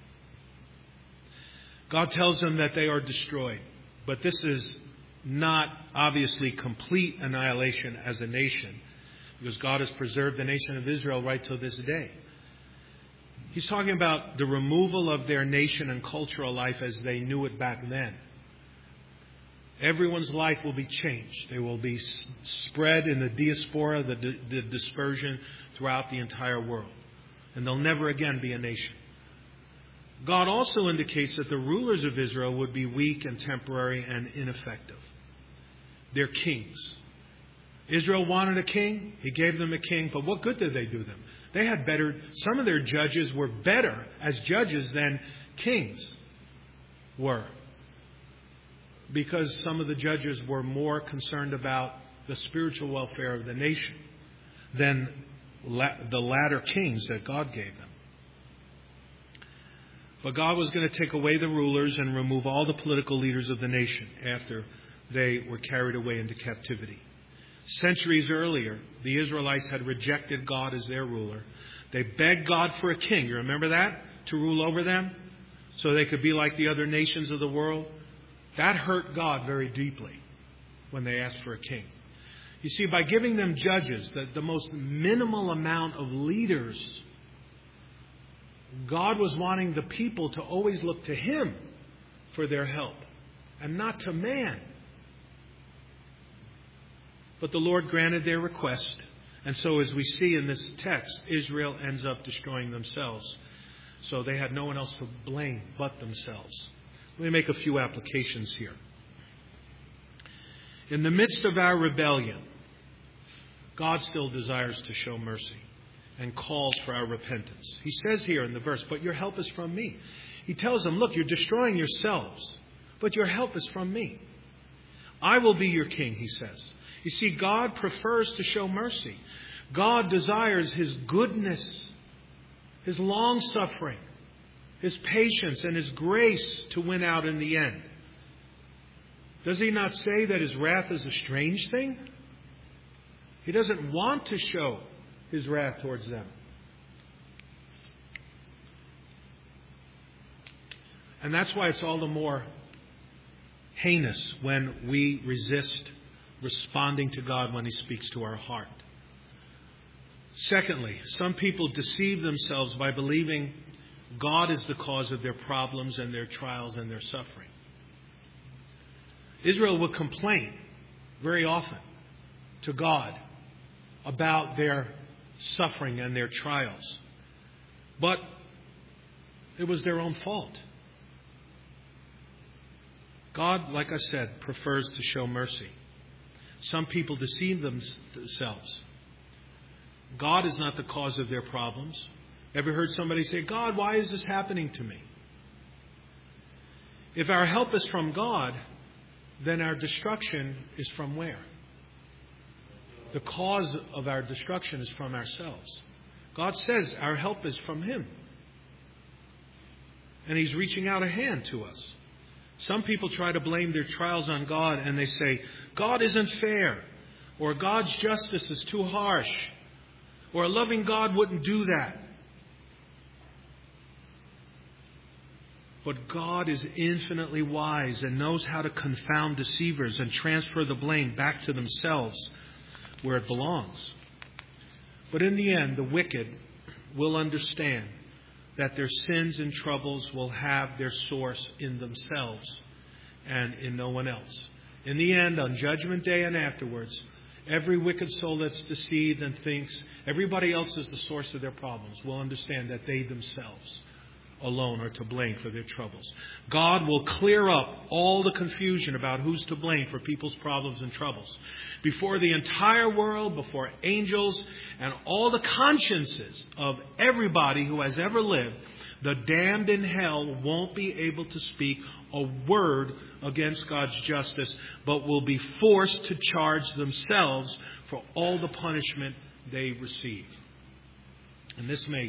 God tells them that they are destroyed, but this is not obviously complete annihilation as a nation, because God has preserved the nation of Israel right till this day. He's talking about the removal of their nation and cultural life as they knew it back then. Everyone's life will be changed. They will be spread in the diaspora, the dispersion throughout the entire world. And they'll never again be a nation. God also indicates that the rulers of Israel would be weak and temporary and ineffective. They're kings. Israel wanted a king. He gave them a king. But what good did they do them? They had better, some of their judges were better as judges than kings were. Because some of the judges were more concerned about the spiritual welfare of the nation than the latter kings that God gave them. But God was going to take away the rulers and remove all the political leaders of the nation after they were carried away into captivity. Centuries earlier, the Israelites had rejected God as their ruler. They begged God for a king. You remember that? To rule over them so they could be like the other nations of the world. That hurt God very deeply when they asked for a king. You see, by giving them judges, the most minimal amount of leaders, God was wanting the people to always look to Him for their help and not to man. But the Lord granted their request. And so as we see in this text, Israel ends up destroying themselves. So they had no one else to blame but themselves. Let me make a few applications here. In the midst of our rebellion, God still desires to show mercy. and calls for our repentance. He says here in the verse, but your help is from me. He tells them, look, you're destroying yourselves, but your help is from me. I will be your king, he says. You see, God prefers to show mercy. God desires His goodness, His long-suffering, His patience, and His grace to win out in the end. Does He not say that His wrath is a strange thing? He doesn't want to show His wrath towards them. And that's why it's all the more heinous when we resist responding to God when He speaks to our heart. Secondly, some people deceive themselves by believing God is the cause of their problems and their trials and their suffering. Israel would complain very often to God about their suffering and their trials. But it was their own fault. God, like I said, prefers to show mercy. Some people deceive themselves. God is not the cause of their problems. Ever heard somebody say, God, why is this happening to me? If our help is from God, then our destruction is from where? The cause of our destruction is from ourselves. God says our help is from Him. And He's reaching out a hand to us. Some people try to blame their trials on God and they say, God isn't fair, or God's justice is too harsh, or a loving God wouldn't do that. But God is infinitely wise and knows how to confound deceivers and transfer the blame back to themselves where it belongs. But in the end, the wicked will understand that their sins and troubles will have their source in themselves and in no one else. In the end, on Judgment Day and afterwards, every wicked soul that's deceived and thinks everybody else is the source of their problems will understand that they themselves alone are to blame for their troubles. God will clear up all the confusion about who's to blame for people's problems and troubles before the entire world, before angels, and all the consciences of everybody who has ever lived. The damned in hell won't be able to speak a word against God's justice, but will be forced to charge themselves for all the punishment they receive. And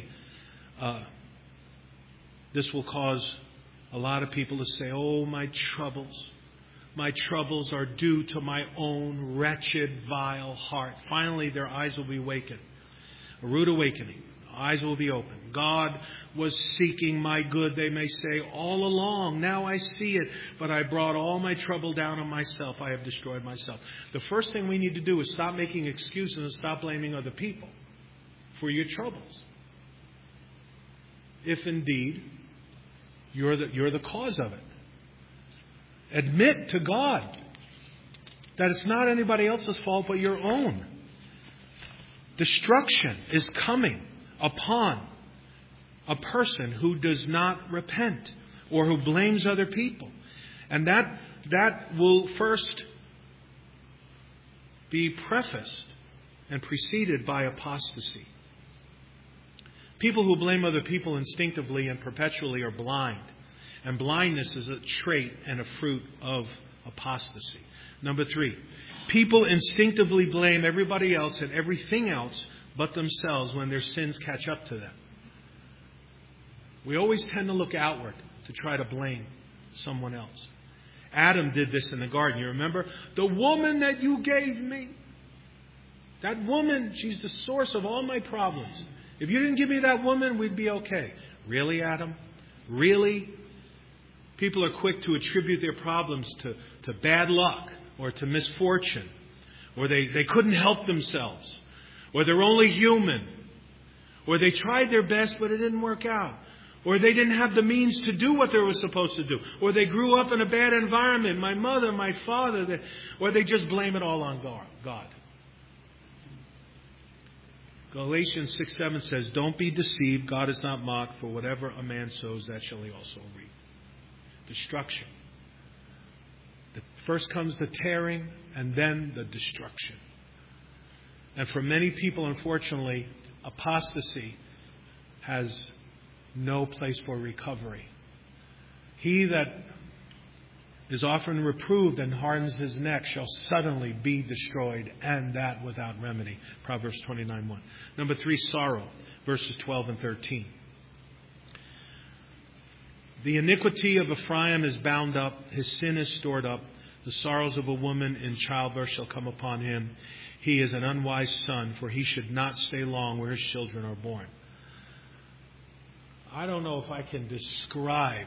this will cause a lot of people to say, oh, my troubles are due to my own wretched, vile heart. Finally, their eyes will be awakened. A rude awakening. Eyes will be open. God was seeking my good, they may say, all along. Now I see it, but I brought all my trouble down on myself. I have destroyed myself. The first thing we need to do is stop making excuses and stop blaming other people for your troubles. If indeed you're the cause of it. Admit to God that it's not anybody else's fault but your own. Destruction is coming upon a person who does not repent or who blames other people. And that will first be prefaced and preceded by apostasy. People who blame other people instinctively and perpetually are blind. And blindness is a trait and a fruit of apostasy. Number 3, people instinctively blame everybody else and everything else but themselves when their sins catch up to them. We always tend to look outward to try to blame someone else. Adam did this in the garden. You remember? The woman that you gave me. That woman, she's the source of all my problems. If you didn't give me that woman, we'd be okay. Really, Adam? Really? People are quick to attribute their problems to bad luck or to misfortune. Or they couldn't help themselves. Or they're only human. Or they tried their best but it didn't work out. Or they didn't have the means to do what they were supposed to do. Or they grew up in a bad environment. My mother, my father. Or they just blame it all on God. Galatians 6:7 says, don't be deceived. God is not mocked. For whatever a man sows, that shall he also reap. Destruction. First comes the tearing and then the destruction. And for many people, unfortunately, apostasy has no place for recovery. He that is often reproved and hardens his neck shall suddenly be destroyed, and that without remedy. Proverbs 29:1. Number 3, sorrow. Verses 12 and 13. The iniquity of Ephraim is bound up, his sin is stored up. The sorrows of a woman in childbirth shall come upon him. He is an unwise son, for he should not stay long where his children are born. I don't know if I can describe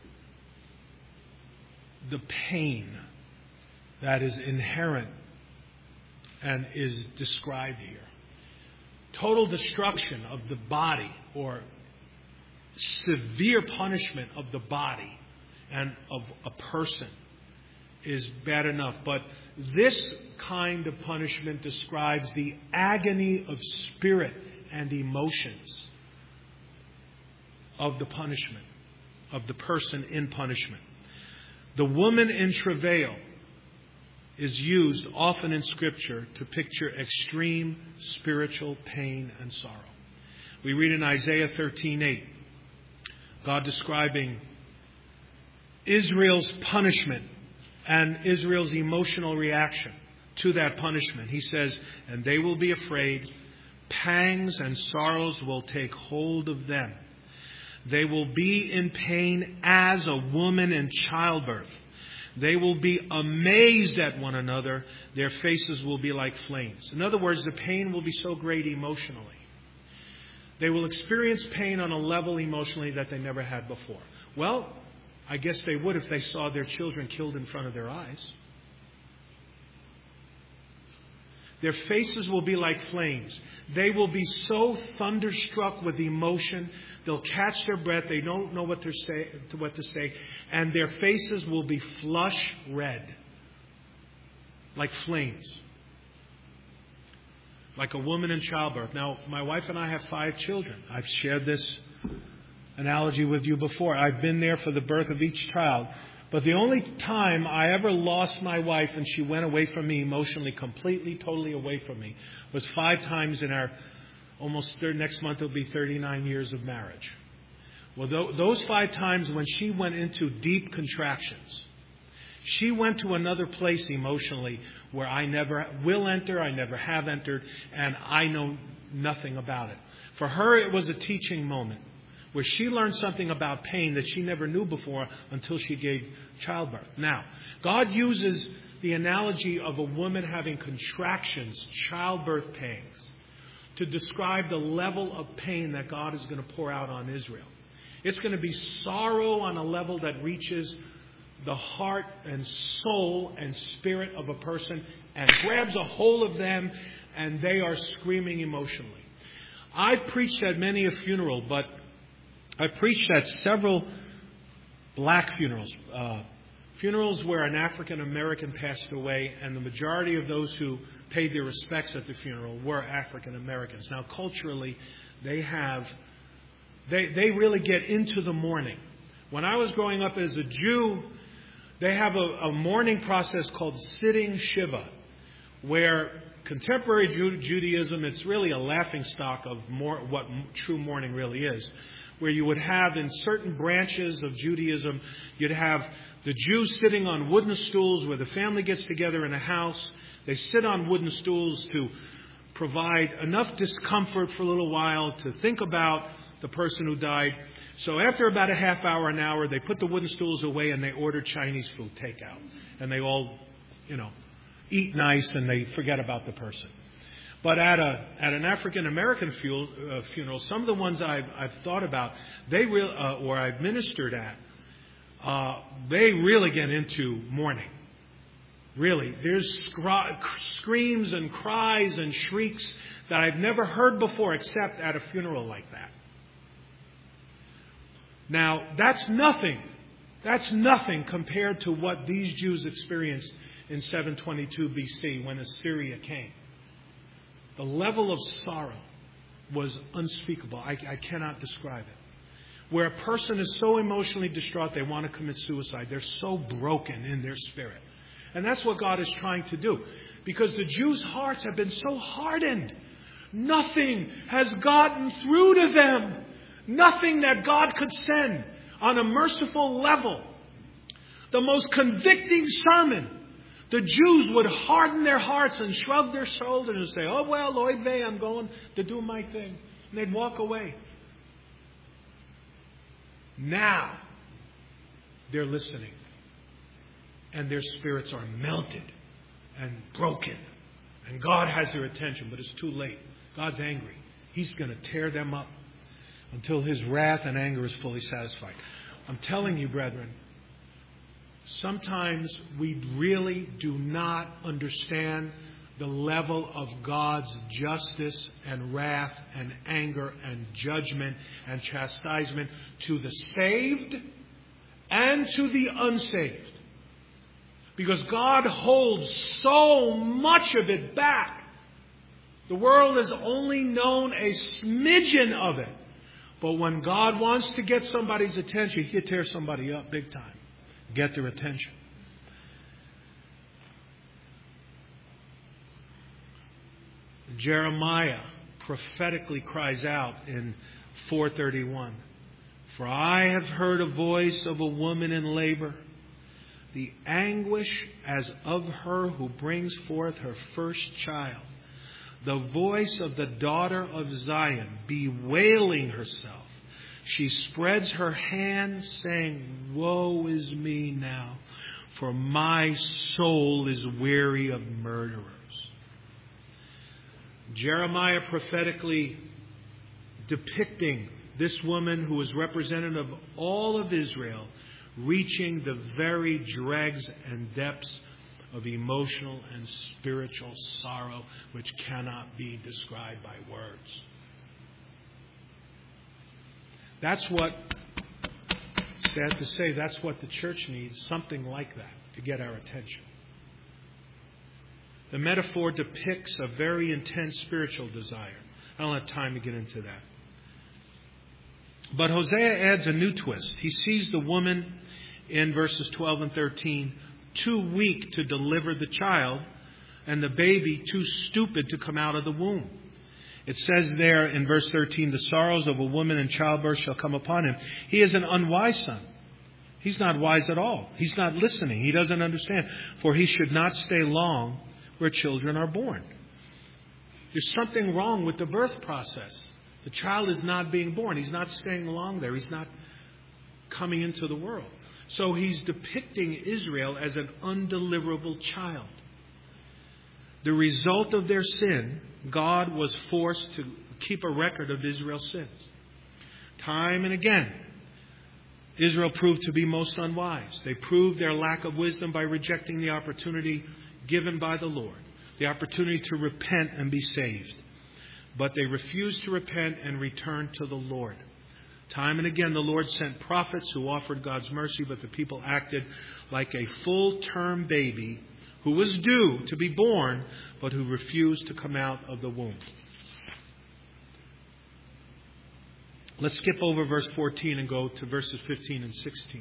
the pain that is inherent and is described here. Total destruction of the body, or severe punishment of the body and of a person, is bad enough. But this kind of punishment describes the agony of spirit and emotions of the punishment, of the person in punishment. The woman in travail is used often in Scripture to picture extreme spiritual pain and sorrow. We read in Isaiah 13:8, God describing Israel's punishment and Israel's emotional reaction to that punishment. He says, and they will be afraid, pangs and sorrows will take hold of them. They will be in pain as a woman in childbirth. They will be amazed at one another. Their faces will be like flames. In other words, the pain will be so great emotionally. They will experience pain on a level emotionally that they never had before. Well, I guess they would if they saw their children killed in front of their eyes. Their faces will be like flames. They will be so thunderstruck with emotion, they'll catch their breath. They don't know what to say. And their faces will be flush red, like flames, like a woman in childbirth. Now, my wife and I have 5 children. I've shared this analogy with you before. I've been there for the birth of each child. But the only time I ever lost my wife and she went away from me emotionally, completely, totally away from me, was 5 times in our next month will be 39 years of marriage. Well, those 5 times when she went into deep contractions, she went to another place emotionally where I never will enter, I never have entered, and I know nothing about it. For her, it was a teaching moment where she learned something about pain that she never knew before until she gave childbirth. Now, God uses the analogy of a woman having contractions, childbirth pangs, to describe the level of pain that God is going to pour out on Israel. It's going to be sorrow on a level that reaches the heart and soul and spirit of a person and grabs a hold of them, and they are screaming emotionally. I've preached at many a funeral, but I preached at several black funerals, funerals where an African American passed away, and the majority of those who paid their respects at the funeral were African Americans. Now, culturally, they really get into the mourning. When I was growing up as a Jew, they have a mourning process called sitting Shiva, where contemporary Judaism, it's really a laughingstock of what true mourning really is, where you would have in certain branches of Judaism, you'd have the Jews sitting on wooden stools where the family gets together in a house. They sit on wooden stools to provide enough discomfort for a little while to think about the person who died. So after about a half hour, an hour, they put the wooden stools away and they order Chinese food takeout. And they all, eat nice and they forget about the person. But at an African American funeral, some of the ones I've thought about, or I've ministered at, they really get into mourning. Really, there's screams and cries and shrieks that I've never heard before, except at a funeral like that. Now, that's nothing. That's nothing compared to what these Jews experienced in 722 BC when Assyria came. The level of sorrow was unspeakable. I cannot describe it. Where a person is so emotionally distraught they want to commit suicide. They're so broken in their spirit. And that's what God is trying to do. Because the Jews' hearts have been so hardened Nothing has gotten through to them. Nothing that God could send on a merciful level. The most convicting sermon. The Jews would harden their hearts and shrug their shoulders and say, oh, well, oy vey, I'm going to do my thing. And they'd walk away. Now, they're listening. And their spirits are melted and broken. And God has their attention, but it's too late. God's angry. He's going to tear them up until His wrath and anger is fully satisfied. I'm telling you, brethren, sometimes we really do not understand the level of God's justice and wrath and anger and judgment and chastisement to the saved and to the unsaved. Because God holds so much of it back. The world has only known a smidgen of it. But when God wants to get somebody's attention, He tears somebody up big time. Get their attention. Jeremiah prophetically cries out in 4:31, "For I have heard a voice of a woman in labor, the anguish as of her who brings forth her first child, the voice of the daughter of Zion bewailing herself. She spreads her hands, saying, Woe is me now, for my soul is weary of murderers." Jeremiah prophetically depicting this woman who is representative of all of Israel, reaching the very dregs and depths of emotional and spiritual sorrow which cannot be described by words. That's what, sad to say, that's what the church needs, something like that to get our attention. The metaphor depicts a very intense spiritual desire. I don't have time to get into that. But Hosea adds a new twist. He sees the woman in verses 12 and 13 too weak to deliver the child, and the baby too stupid to come out of the womb. It says there in verse 13, "The sorrows of a woman in childbirth shall come upon him." He is an unwise son. He's not wise at all. He's not listening. He doesn't understand. For he should not stay long where children are born. There's something wrong with the birth process. The child is not being born. He's not staying long there. He's not coming into the world. So he's depicting Israel as an undeliverable child. The result of their sin, God was forced to keep a record of Israel's sins. Time and again, Israel proved to be most unwise. They proved their lack of wisdom by rejecting the opportunity given by the Lord, the opportunity to repent and be saved. But they refused to repent and return to the Lord. Time and again, the Lord sent prophets who offered God's mercy, but the people acted like a full-term baby who was due to be born, but who refused to come out of the womb. Let's skip over verse 14 and go to verses 15 and 16.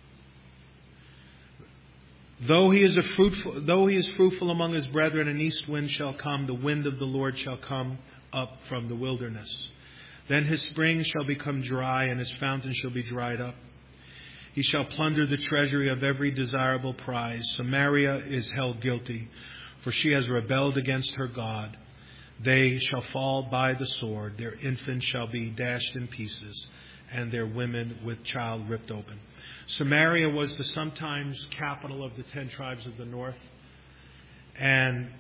Though he is fruitful among his brethren, an east wind shall come, the wind of the Lord shall come up from the wilderness. Then his springs shall become dry, and his fountains shall be dried up. He shall plunder the treasury of every desirable prize. Samaria is held guilty, for she has rebelled against her God. They shall fall by the sword. Their infants shall be dashed in pieces, and their women with child ripped open. Samaria was the sometimes capital of the 10 tribes of the north. And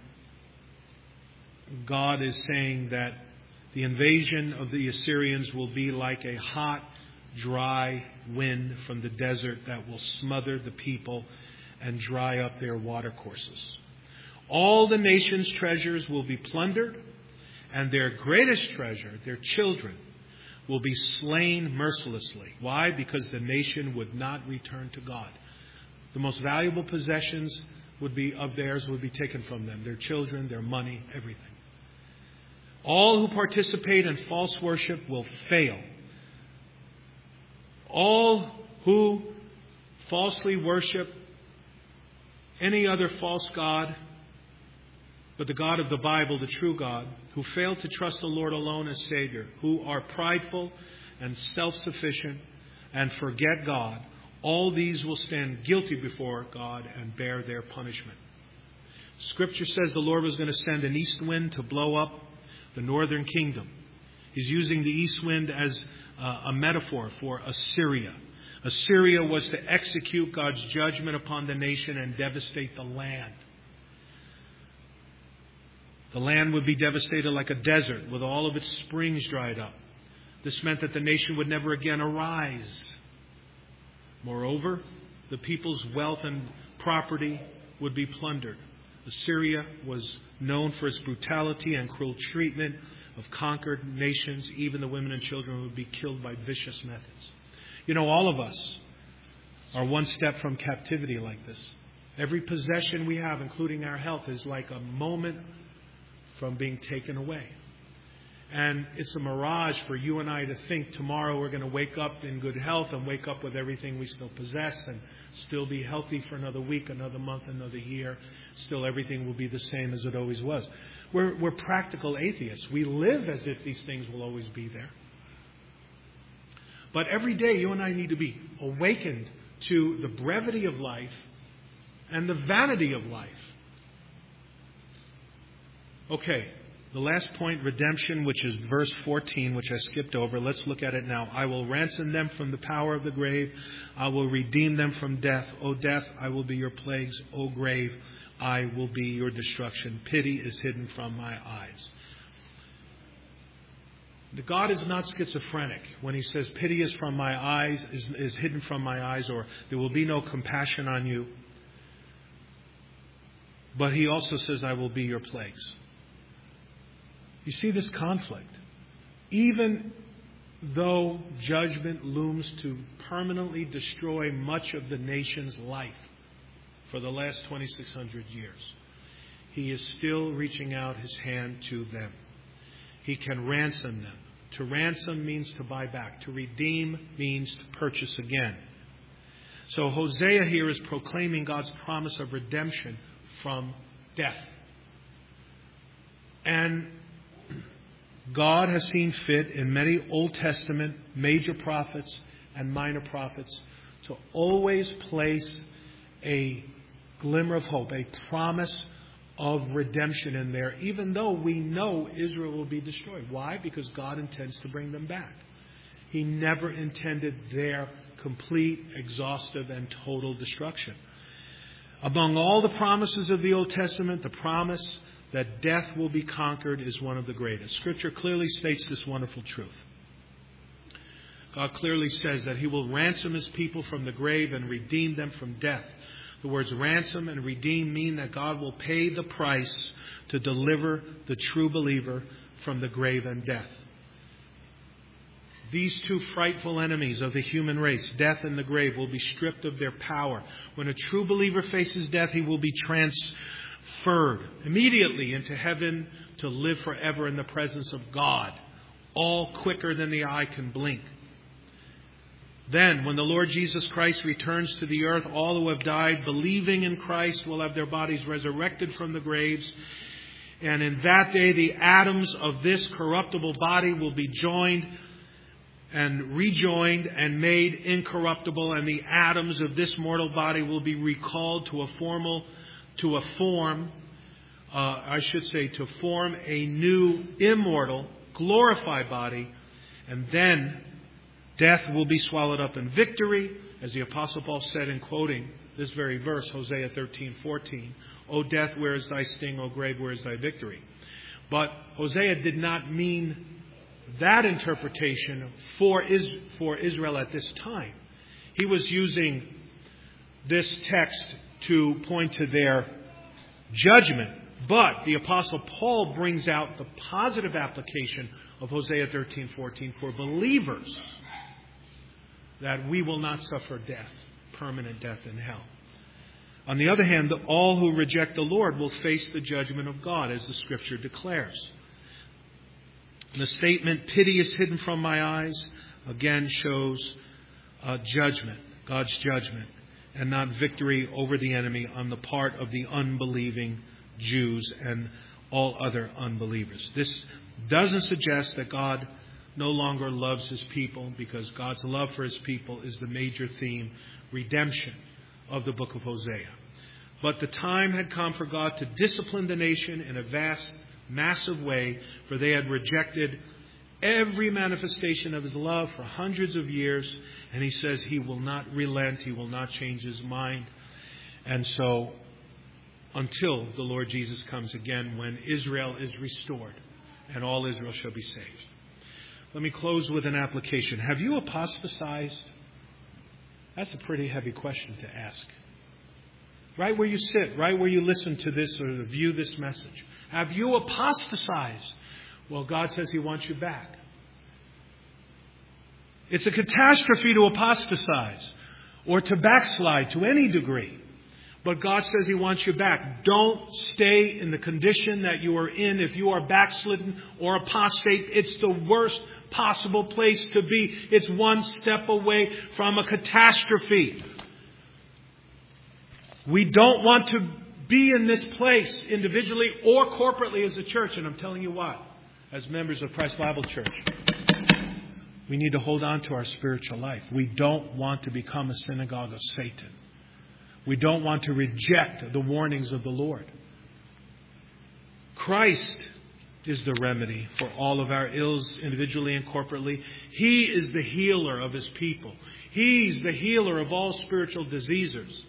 God is saying that the invasion of the Assyrians will be like a hot, dry wind from the desert that will smother the people and dry up their watercourses. All the nation's treasures will be plundered, and their greatest treasure, their children, will be slain mercilessly. Why? Because the nation would not return to God. The most valuable possessions would be taken from them. Their children, their money, everything. All who participate in false worship will fail. All who falsely worship any other false god but the God of the Bible, the true God, who fail to trust the Lord alone as Savior, who are prideful and self-sufficient and forget God, all these will stand guilty before God and bear their punishment. Scripture says the Lord was going to send an east wind to blow up the northern kingdom. He's using the east wind as a metaphor for Assyria. Assyria was to execute God's judgment upon the nation and devastate the land. The land would be devastated like a desert with all of its springs dried up. This meant that the nation would never again arise. Moreover, the people's wealth and property would be plundered. Assyria was known for its brutality and cruel treatment of conquered nations. Even the women and children would be killed by vicious methods. You know, all of us are one step from captivity like this. Every possession we have, including our health, is like a moment from being taken away. And it's a mirage for you and I to think tomorrow we're going to wake up in good health and wake up with everything we still possess and still be healthy for another week, another month, another year. Still everything will be the same as it always was. We're practical atheists. We live as if these things will always be there. But every day you and I need to be awakened to the brevity of life and the vanity of life. Okay, the last point, redemption, which is verse 14, which I skipped over. Let's look at it now. I will ransom them from the power of the grave. I will redeem them from death. O death, I will be your plagues. O grave, I will be your destruction. Pity is hidden from my eyes. God is not schizophrenic when he says pity is from my eyes, is hidden from my eyes, or there will be no compassion on you. But he also says, I will be your plagues. You see this conflict. Even though judgment looms to permanently destroy much of the nation's life for the last 2,600 years, he is still reaching out his hand to them. He can ransom them. To ransom means to buy back. To redeem means to purchase again. So Hosea here is proclaiming God's promise of redemption from death. And God has seen fit in many Old Testament major prophets and minor prophets to always place a glimmer of hope, a promise of redemption in there, even though we know Israel will be destroyed. Why? Because God intends to bring them back. He never intended their complete, exhaustive, and total destruction. Among all the promises of the Old Testament, the promise that death will be conquered is one of the greatest. Scripture clearly states this wonderful truth. God clearly says that he will ransom his people from the grave and redeem them from death. The words ransom and redeem mean that God will pay the price to deliver the true believer from the grave and death. These two frightful enemies of the human race, death and the grave, will be stripped of their power. When a true believer faces death, he will be transferred immediately into heaven to live forever in the presence of God, all quicker than the eye can blink. Then, when the Lord Jesus Christ returns to the earth, all who have died believing in Christ will have their bodies resurrected from the graves. And in that day, the atoms of this corruptible body will be joined and rejoined and made incorruptible. And the atoms of this mortal body will be recalled to form a new, immortal, glorified body. And then death will be swallowed up in victory, as the Apostle Paul said in quoting this very verse, Hosea 13:14. O death, where is thy sting? O grave, where is thy victory? But Hosea did not mean that interpretation for Israel at this time. He was using this text to point to their judgment. But the Apostle Paul brings out the positive application of Hosea 13:14 for believers, that we will not suffer death, permanent death in hell. On the other hand, all who reject the Lord will face the judgment of God, as the Scripture declares. The statement, pity is hidden from my eyes, again shows judgment, God's judgment, and not victory over the enemy on the part of the unbelieving Jews and all other unbelievers. This doesn't suggest that God no longer loves His people, because God's love for His people is the major theme, redemption, of the book of Hosea. But the time had come for God to discipline the nation in a vast, massive way, for they had rejected every manifestation of His love for hundreds of years. And He says He will not relent. He will not change His mind. And so, until the Lord Jesus comes again, when Israel is restored and all Israel shall be saved. Let me close with an application. Have you apostatized? That's a pretty heavy question to ask. Right where you sit, right where you listen to this or view this message. Have you apostatized? Well, God says He wants you back. It's a catastrophe to apostatize or to backslide to any degree. But God says He wants you back. Don't stay in the condition that you are in. If you are backslidden or apostate, it's the worst possible place to be. It's one step away from a catastrophe. We don't want to be in this place individually or corporately as a church. And I'm telling you what, as members of Christ Bible Church, we need to hold on to our spiritual life. We don't want to become a synagogue of Satan. We don't want to reject the warnings of the Lord. Christ is the remedy for all of our ills individually and corporately. He is the healer of His people. He's the healer of all spiritual diseases.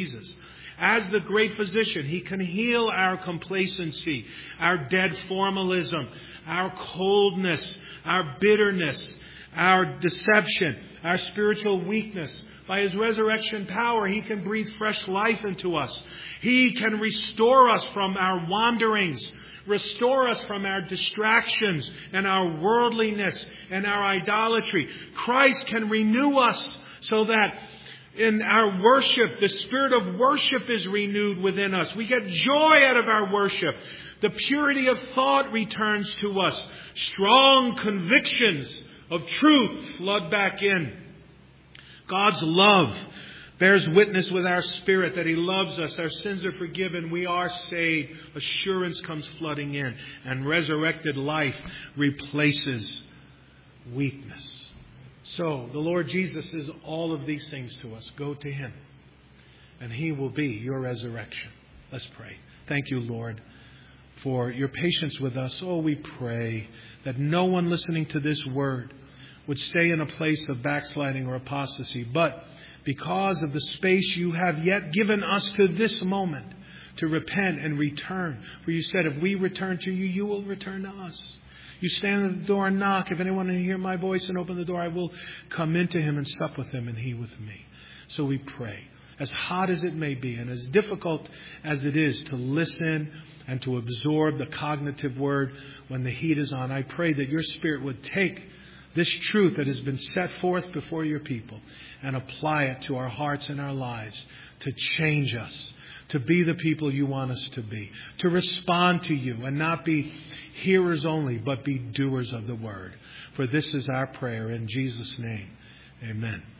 As the great physician, He can heal our complacency, our dead formalism, our coldness, our bitterness, our deception, our spiritual weakness. By His resurrection power, He can breathe fresh life into us. He can restore us from our wanderings, restore us from our distractions and our worldliness and our idolatry. Christ can renew us so that in our worship, the spirit of worship is renewed within us. We get joy out of our worship. The purity of thought returns to us. Strong convictions of truth flood back in. God's love bears witness with our spirit that He loves us. Our sins are forgiven. We are saved. Assurance comes flooding in. And resurrected life replaces weakness. So the Lord Jesus is all of these things to us. Go to Him, and He will be your resurrection. Let's pray. Thank you, Lord, for your patience with us. Oh, we pray that no one listening to this word would stay in a place of backsliding or apostasy, but because of the space you have yet given us to this moment to repent and return. For you said, if we return to you, you will return to us. You stand at the door and knock. If anyone will hear my voice and open the door, I will come into him and sup with him and he with me. So we pray, as hot as it may be and as difficult as it is to listen and to absorb the cognitive word when the heat is on, I pray that your Spirit would take this truth that has been set forth before your people and apply it to our hearts and our lives to change us, to be the people you want us to be, to respond to you and not be hearers only, but be doers of the word. For this is our prayer in Jesus' name. Amen.